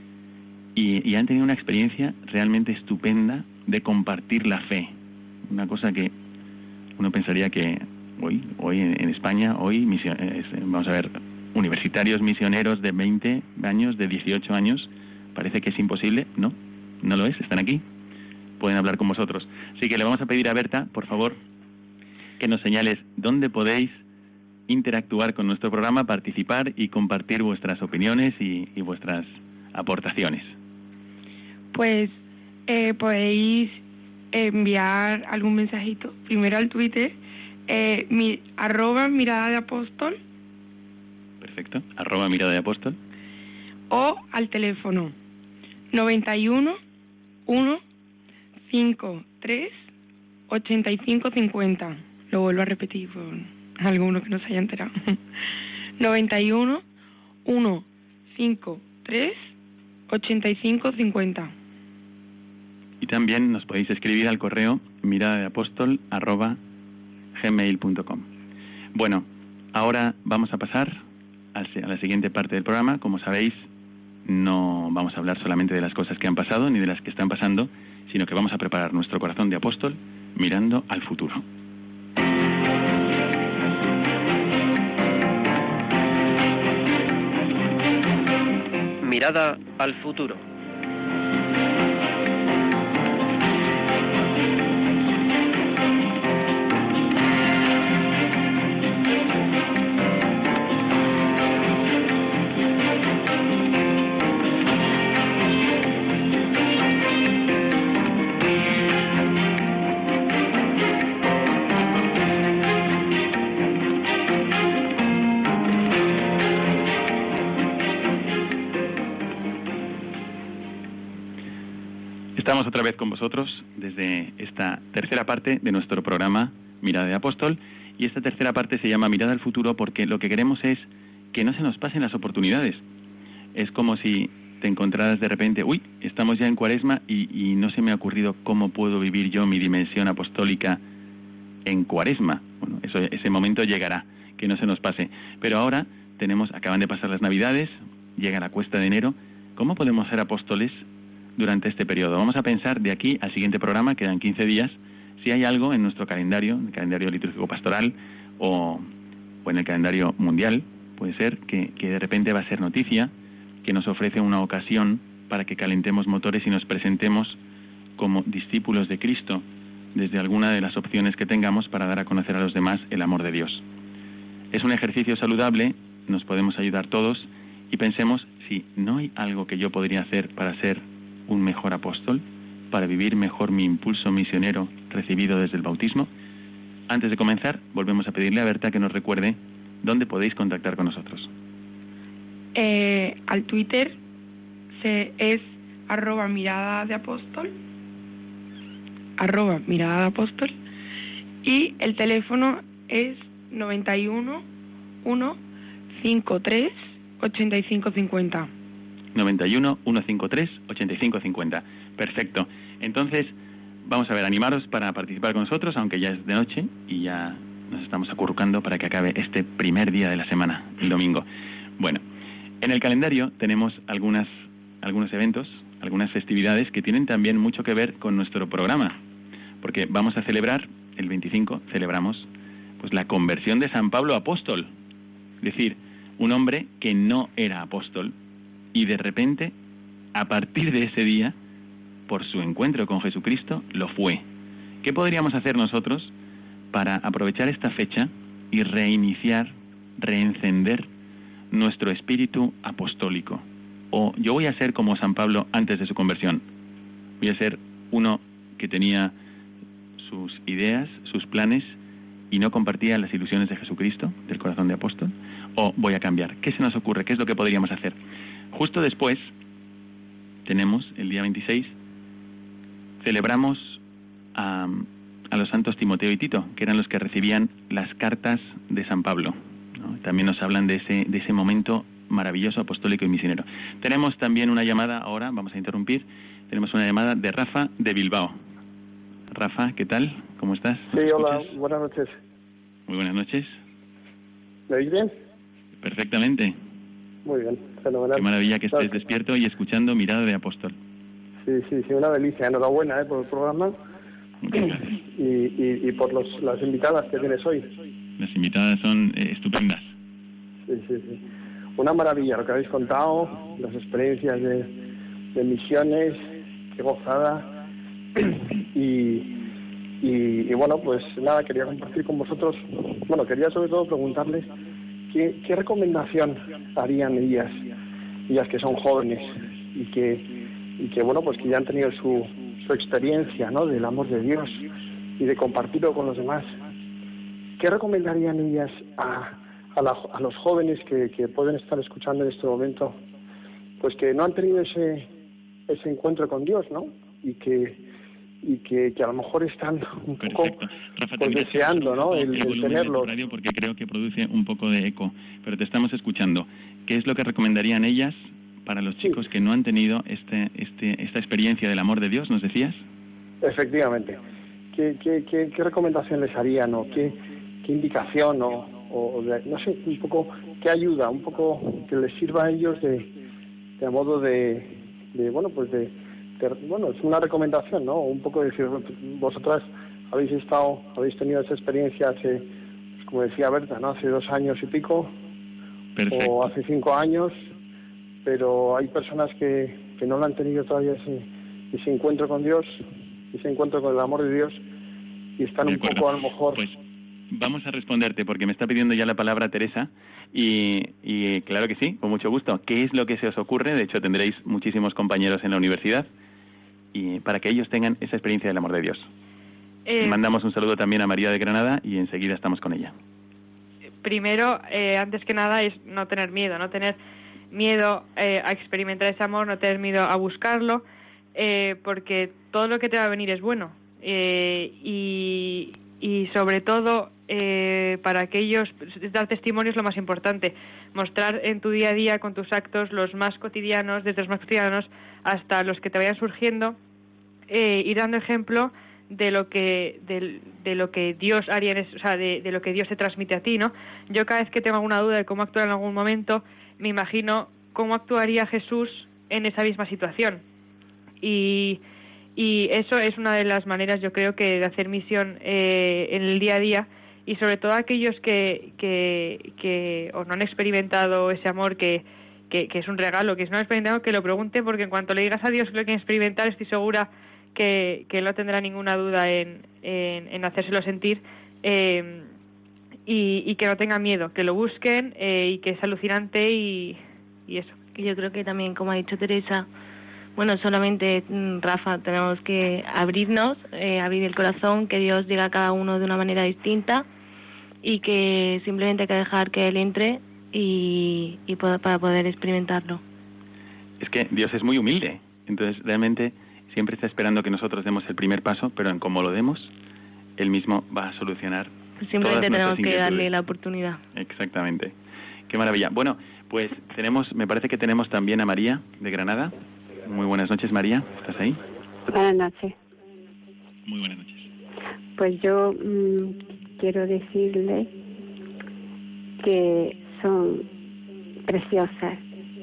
y han tenido una experiencia realmente estupenda de compartir la fe. Una cosa que uno pensaría que hoy en España, vamos a ver, universitarios misioneros de 20 años, de 18 años, parece que es imposible. No lo es, están aquí, pueden hablar con vosotros. Así que le vamos a pedir a Berta, por favor, que nos señales dónde podéis interactuar con nuestro programa, participar y compartir vuestras opiniones y vuestras aportaciones. Pues podéis enviar algún mensajito, primero al Twitter, @mirada de apóstol. Perfecto, @mirada de apóstol. O al teléfono 91 1 53 85 50. Lo vuelvo a repetir por alguno que no se haya enterado. 91 1 53 85 50. Y también nos podéis escribir al correo miradadeapostol@gmail.com. Bueno, ahora vamos a pasar a la siguiente parte del programa. Como sabéis, no vamos a hablar solamente de las cosas que han pasado ni de las que están pasando, sino que vamos a preparar nuestro corazón de apóstol mirando al futuro. Mirada al futuro. Estamos otra vez con vosotros desde esta tercera parte de nuestro programa Mirada de Apóstol, y esta tercera parte se llama Mirada al futuro porque lo que queremos es que no se nos pasen las oportunidades. Es como si te encontraras de repente, estamos ya en Cuaresma y no se me ha ocurrido cómo puedo vivir yo mi dimensión apostólica en Cuaresma. Bueno, ese momento llegará, que no se nos pase. Pero ahora acaban de pasar las Navidades, llega la cuesta de enero. ¿Cómo podemos ser apóstoles durante este periodo? Vamos a pensar de aquí al siguiente programa, quedan 15 días, si hay algo en nuestro calendario, el calendario litúrgico pastoral o en el calendario mundial, puede ser que de repente va a ser noticia, que nos ofrece una ocasión para que calentemos motores y nos presentemos como discípulos de Cristo desde alguna de las opciones que tengamos para dar a conocer a los demás el amor de Dios. Es un ejercicio saludable, nos podemos ayudar todos y pensemos si no hay algo que yo podría hacer para ser un mejor apóstol, para vivir mejor mi impulso misionero recibido desde el bautismo. Antes de comenzar, volvemos a pedirle a Berta que nos recuerde dónde podéis contactar con nosotros. Al Twitter es @mirada de apóstol, @mirada de apóstol, y el teléfono es 91 1 53 85 50. 91 153 85 50. Perfecto. Entonces, vamos a ver, animaros para participar con nosotros, aunque ya es de noche y ya nos estamos acurrucando para que acabe este primer día de la semana, el domingo. Bueno, en el calendario tenemos algunos eventos, algunas festividades que tienen también mucho que ver con nuestro programa, porque vamos a celebrar, el 25, celebramos pues la conversión de San Pablo apóstol, es decir, un hombre que no era apóstol, y de repente, a partir de ese día, por su encuentro con Jesucristo, lo fue. ¿Qué podríamos hacer nosotros para aprovechar esta fecha y reiniciar, reencender nuestro espíritu apostólico? O yo voy a ser como San Pablo antes de su conversión. Voy a ser uno que tenía sus ideas, sus planes y no compartía las ilusiones de Jesucristo, del corazón de apóstol. O voy a cambiar. ¿Qué se nos ocurre? ¿Qué es lo que podríamos hacer? Justo después tenemos, el día 26, celebramos a los santos Timoteo y Tito, que eran los que recibían las cartas de San Pablo, ¿no? También nos hablan de ese momento maravilloso, apostólico y misionero. Tenemos también una llamada ahora, vamos a interrumpir, tenemos una llamada de Rafa de Bilbao. Rafa, ¿qué tal? ¿Cómo estás? Sí, hola, buenas noches. Muy buenas noches. ¿Me oís bien? Perfectamente. Muy bien, fenomenal. Qué maravilla que estés despierto y escuchando Mirada de Apóstol. Sí, una delicia. Enhorabuena por el programa. Muchas gracias. Y por las invitadas que tienes hoy. Las invitadas son estupendas. Sí. Una maravilla lo que habéis contado, las experiencias de misiones, qué gozada. Y bueno, pues nada, quería compartir con vosotros, quería sobre todo preguntarles qué recomendación harían ellas que son jóvenes y que bueno, pues que ya han tenido su experiencia, ¿no?, del amor de Dios y de compartirlo con los demás. ¿Qué recomendarían ellas a los jóvenes que pueden estar escuchando en este momento, pues que no han tenido ese encuentro con Dios, ¿no? Y que a lo mejor están un poco Rafa, pues deseando, ¿no?, el tenerlo. Radio porque creo que produce un poco de eco, pero te estamos escuchando. ¿Qué es lo que recomendarían ellas para los chicos que no han tenido esta experiencia del amor de Dios, nos decías? Efectivamente. ¿Qué recomendación les harían o qué indicación o no sé, un poco qué ayuda, un poco que les sirva a ellos de modo de es una recomendación, ¿no? Un poco decir, vosotras habéis tenido esa experiencia hace, como decía Berta, ¿no?, hace 2 años y pico. Perfecto. O hace 5 años, pero hay personas que no lo han tenido todavía ese encuentro con Dios, ese encuentro con el amor de Dios, y están un poco a lo mejor... Pues vamos a responderte porque me está pidiendo ya la palabra Teresa y claro que sí, con mucho gusto. ¿Qué es lo que se os ocurre? De hecho tendréis muchísimos compañeros en la universidad y para que ellos tengan esa experiencia del amor de Dios. Mandamos un saludo también a María de Granada y enseguida estamos con ella. Primero, antes que nada, es no tener miedo a experimentar ese amor, no tener miedo a buscarlo, porque todo lo que te va a venir es bueno. Y sobre todo, para aquellos, dar testimonio es lo más importante. Mostrar en tu día a día, con tus actos, los más cotidianos, desde los más cotidianos hasta los que te vayan surgiendo, ir dando ejemplo de lo que Dios haría, de lo que Dios te transmite a ti, ¿no? Yo cada vez que tengo alguna duda de cómo actuar en algún momento, me imagino cómo actuaría Jesús en esa misma situación. Y eso es una de las maneras, yo creo, que de hacer misión en el día a día, y sobre todo aquellos que o no han experimentado ese amor que es un regalo, que si no han experimentado, que lo pregunten, porque en cuanto le digas a Dios que lo quieren experimentar, estoy segura que no tendrá ninguna duda en hacérselo sentir, y que no tengan miedo, que lo busquen, y que es alucinante y eso. Yo creo que también, como ha dicho Teresa, solamente, Rafa, tenemos que abrirnos, abrir el corazón, que Dios llega a cada uno de una manera distinta y que simplemente hay que dejar que Él entre y para poder experimentarlo. Es que Dios es muy humilde, entonces realmente siempre está esperando que nosotros demos el primer paso, pero en cómo lo demos, Él mismo va a solucionar. Simplemente tenemos que darle la oportunidad. Exactamente. Qué maravilla. Bueno, pues me parece que tenemos también a María de Granada. Muy buenas noches, María. ¿Estás ahí? Buenas noches. Muy buenas noches. Pues yo quiero decirle que son preciosas,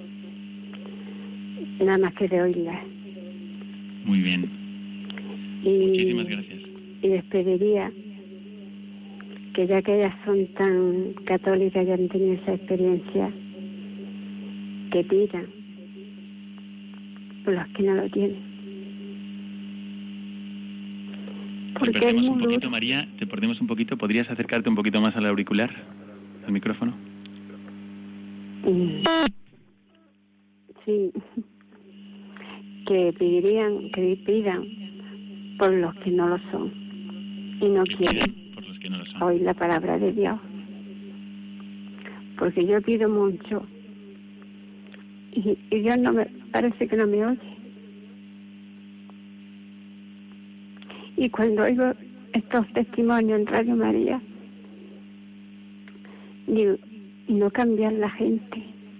nada más que de oírlas. Muy bien. Muchísimas gracias. Y les pediría que ya que ellas son tan católicas y han tenido esa experiencia, que pidan por los que no lo tienen. Te perdemos un poquito, María, te perdemos un poquito. ¿Podrías acercarte un poquito más al auricular, al micrófono? Sí, que pidan por los que no lo son y no quieren oír la palabra de Dios. Porque yo pido mucho y Dios parece que no me oye. Y cuando oigo estos testimonios en Radio María, digo, y no cambian la gente,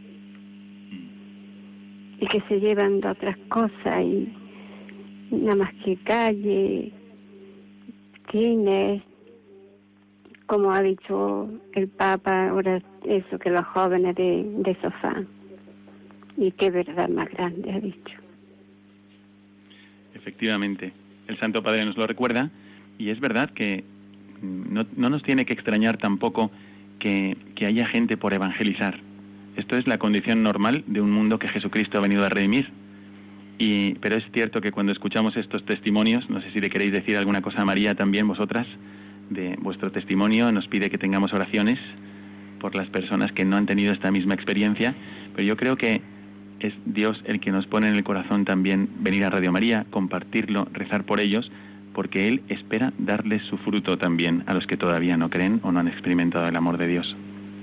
y que se llevan de otras cosas, y nada más que calle, cines, como ha dicho el Papa, ahora eso, que los jóvenes de sofá, y qué verdad más grande ha dicho. Efectivamente. El Santo Padre nos lo recuerda, y es verdad que no nos tiene que extrañar tampoco que haya gente por evangelizar. Esto es la condición normal de un mundo que Jesucristo ha venido a redimir. Pero es cierto que cuando escuchamos estos testimonios, no sé si le queréis decir alguna cosa a María también vosotras, de vuestro testimonio, nos pide que tengamos oraciones por las personas que no han tenido esta misma experiencia, pero yo creo que es Dios el que nos pone en el corazón también venir a Radio María, compartirlo, rezar por ellos, porque Él espera darles su fruto también a los que todavía no creen o no han experimentado el amor de Dios.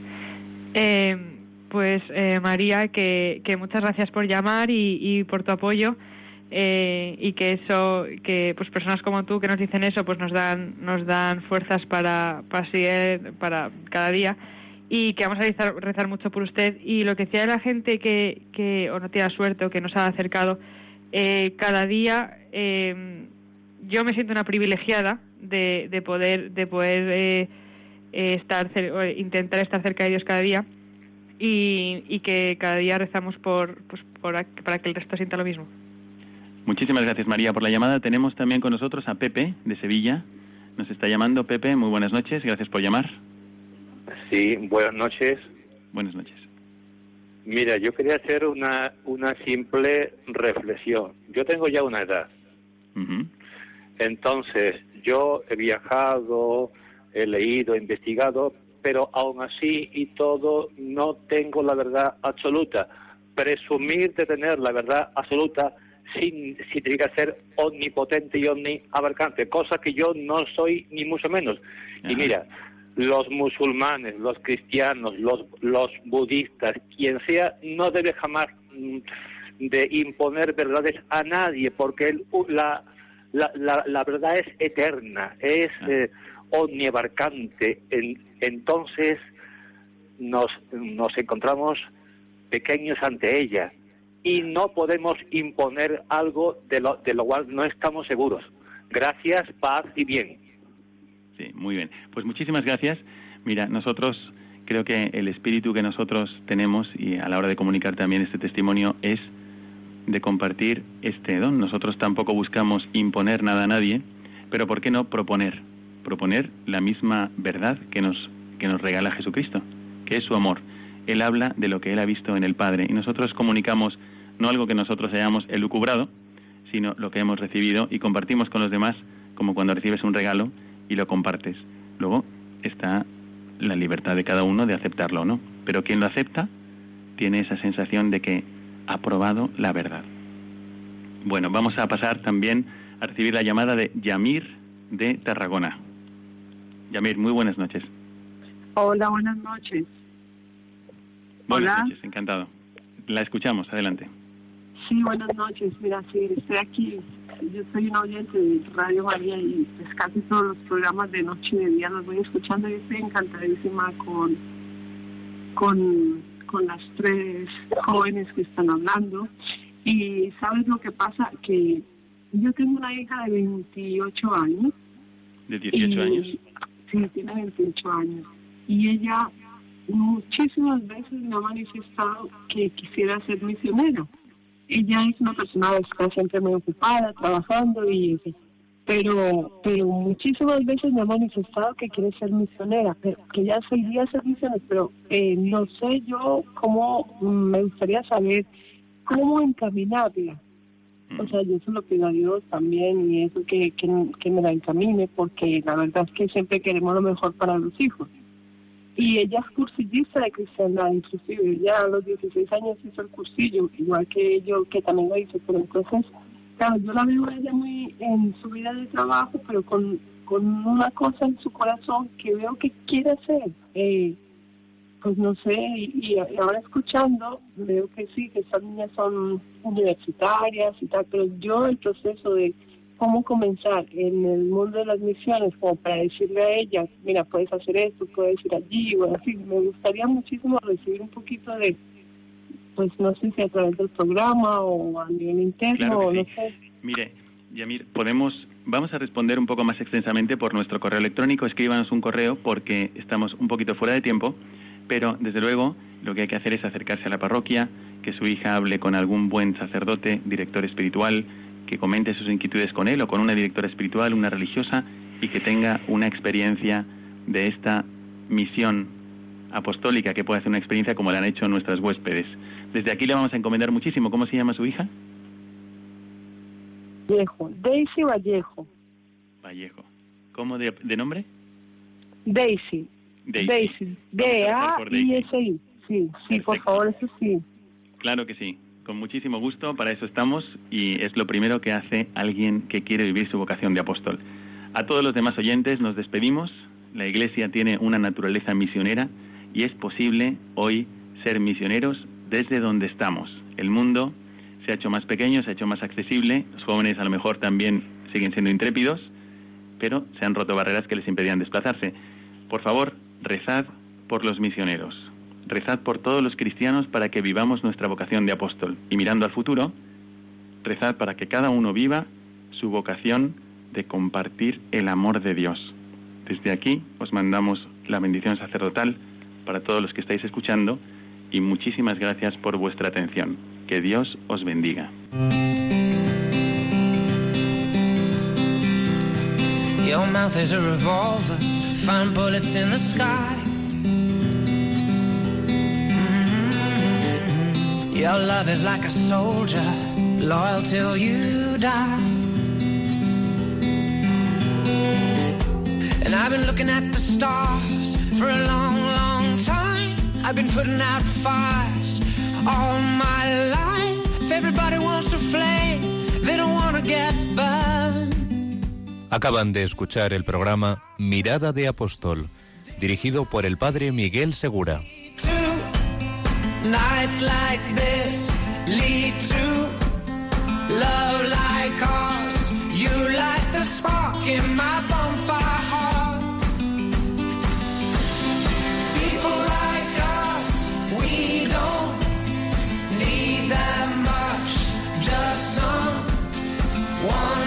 María, que muchas gracias por llamar y por tu apoyo, y que pues personas como tú que nos dicen eso pues nos dan fuerzas para seguir, para cada día. Y que vamos a rezar mucho por usted. Y lo que decía la gente que o no tiene suerte o que nos ha acercado, cada día yo me siento una privilegiada de poder intentar estar cerca de Dios cada día, y que cada día rezamos para que el resto sienta lo mismo. Muchísimas gracias, María, por la llamada. Tenemos también con nosotros a Pepe de Sevilla. Nos está llamando. Pepe, muy buenas noches, gracias por llamar. Sí, buenas noches. Buenas noches. Mira, yo quería hacer una simple reflexión. Yo tengo ya una edad. Uh-huh. Entonces, yo he viajado, he leído, he investigado, pero aún así y todo no tengo la verdad absoluta. Presumir de tener la verdad absoluta significa ser omnipotente y omniabarcante, cosa que yo no soy ni mucho menos. Uh-huh. Y mira, los musulmanes, los cristianos, los budistas, quien sea, no debe jamás de imponer verdades a nadie, porque la verdad es eterna, es omniabarcante. Entonces nos encontramos pequeños ante ella y no podemos imponer algo de lo cual no estamos seguros. Gracias, paz y bien. Sí, muy bien. Pues muchísimas gracias. Mira, nosotros creo que el espíritu que nosotros tenemos y a la hora de comunicar también este testimonio es de compartir este don. Nosotros tampoco buscamos imponer nada a nadie, pero ¿por qué no proponer la misma verdad que nos regala Jesucristo, que es su amor? Él habla de lo que Él ha visto en el Padre y nosotros comunicamos no algo que nosotros hayamos elucubrado, sino lo que hemos recibido y compartimos con los demás, como cuando recibes un regalo y lo compartes. Luego está la libertad de cada uno de aceptarlo o no, pero quien lo acepta tiene esa sensación de que ha probado la verdad. Bueno, vamos a pasar también a recibir la llamada de Yamir de Tarragona. Yamir, muy buenas noches. Hola, buenas noches. Buenas Hola. noches, encantado. La escuchamos, adelante. Sí, buenas noches. Mira, sí, estoy aquí. Yo soy un oyente de Radio María y pues casi todos los programas de noche y de día los voy escuchando y estoy encantadísima con las tres jóvenes que están hablando. Y ¿sabes lo que pasa? Que yo tengo una hija de 28 años. ¿De 18 años? Sí, tiene 28 años. Y ella muchísimas veces me ha manifestado que quisiera ser misionera. Ella es una persona que está siempre muy ocupada, trabajando, pero muchísimas veces me ha manifestado que quiere ser misionera, pero que ya seguiría ser misionera, pero no sé yo cómo, me gustaría saber cómo encaminarla O sea, yo se lo pido a Dios también y eso que me la encamine, porque la verdad es que siempre queremos lo mejor para los hijos. Y ella es cursillista de cristiandad, inclusive ya a los 16 años hizo el cursillo, igual que yo, que también lo hice. Pero entonces, claro, yo la veo a ella muy en su vida de trabajo, pero con una cosa en su corazón que veo que quiere hacer. Pues no sé, y ahora escuchando, veo que sí, que estas niñas son universitarias y tal, pero yo el proceso de cómo comenzar en el mundo de las misiones, como para decirle a ella, mira, puedes hacer esto, puedes ir allí, bueno, así, me gustaría muchísimo recibir un poquito de, pues no sé si a través del programa o a nivel interno, claro que o no sí. sé. Mire, Yamir, vamos a responder un poco más extensamente por nuestro correo electrónico. Escríbanos un correo porque estamos un poquito fuera de tiempo, pero desde luego lo que hay que hacer es acercarse a la parroquia, que su hija hable con algún buen sacerdote, director espiritual, que comente sus inquietudes con él o con una directora espiritual, una religiosa, y que tenga una experiencia de esta misión apostólica, que pueda ser una experiencia como la han hecho nuestras huéspedes. Desde aquí le vamos a encomendar muchísimo. ¿Cómo se llama su hija? Daisy Vallejo. Vallejo. ¿Cómo de nombre? Daisy. D-A-I-S-I. Sí, perfecto. Por favor, eso sí. Claro que sí. Con muchísimo gusto, para eso estamos, y es lo primero que hace alguien que quiere vivir su vocación de apóstol. A todos los demás oyentes nos despedimos. La Iglesia tiene una naturaleza misionera y es posible hoy ser misioneros desde donde estamos. El mundo se ha hecho más pequeño, se ha hecho más accesible. Los jóvenes a lo mejor también siguen siendo intrépidos, pero se han roto barreras que les impedían desplazarse. Por favor, rezad por los misioneros. Rezad por todos los cristianos para que vivamos nuestra vocación de apóstol. Y mirando al futuro, rezad para que cada uno viva su vocación de compartir el amor de Dios. Desde aquí os mandamos la bendición sacerdotal para todos los que estáis escuchando y muchísimas gracias por vuestra atención. Que Dios os bendiga. Your mouth is a revolver, find bullets in the sky. Your love is like a soldier, loyal till you die. And I've been looking at the stars for a long, long time. I've been putting out fires all my life. Everybody wants to flame, they don't want to get burned. Acaban de escuchar el programa Mirada de Apóstol, dirigido por el padre Miguel Segura. Nights like this lead to love like ours. You light the spark in my bonfire heart. People like us, we don't need that much. Just someone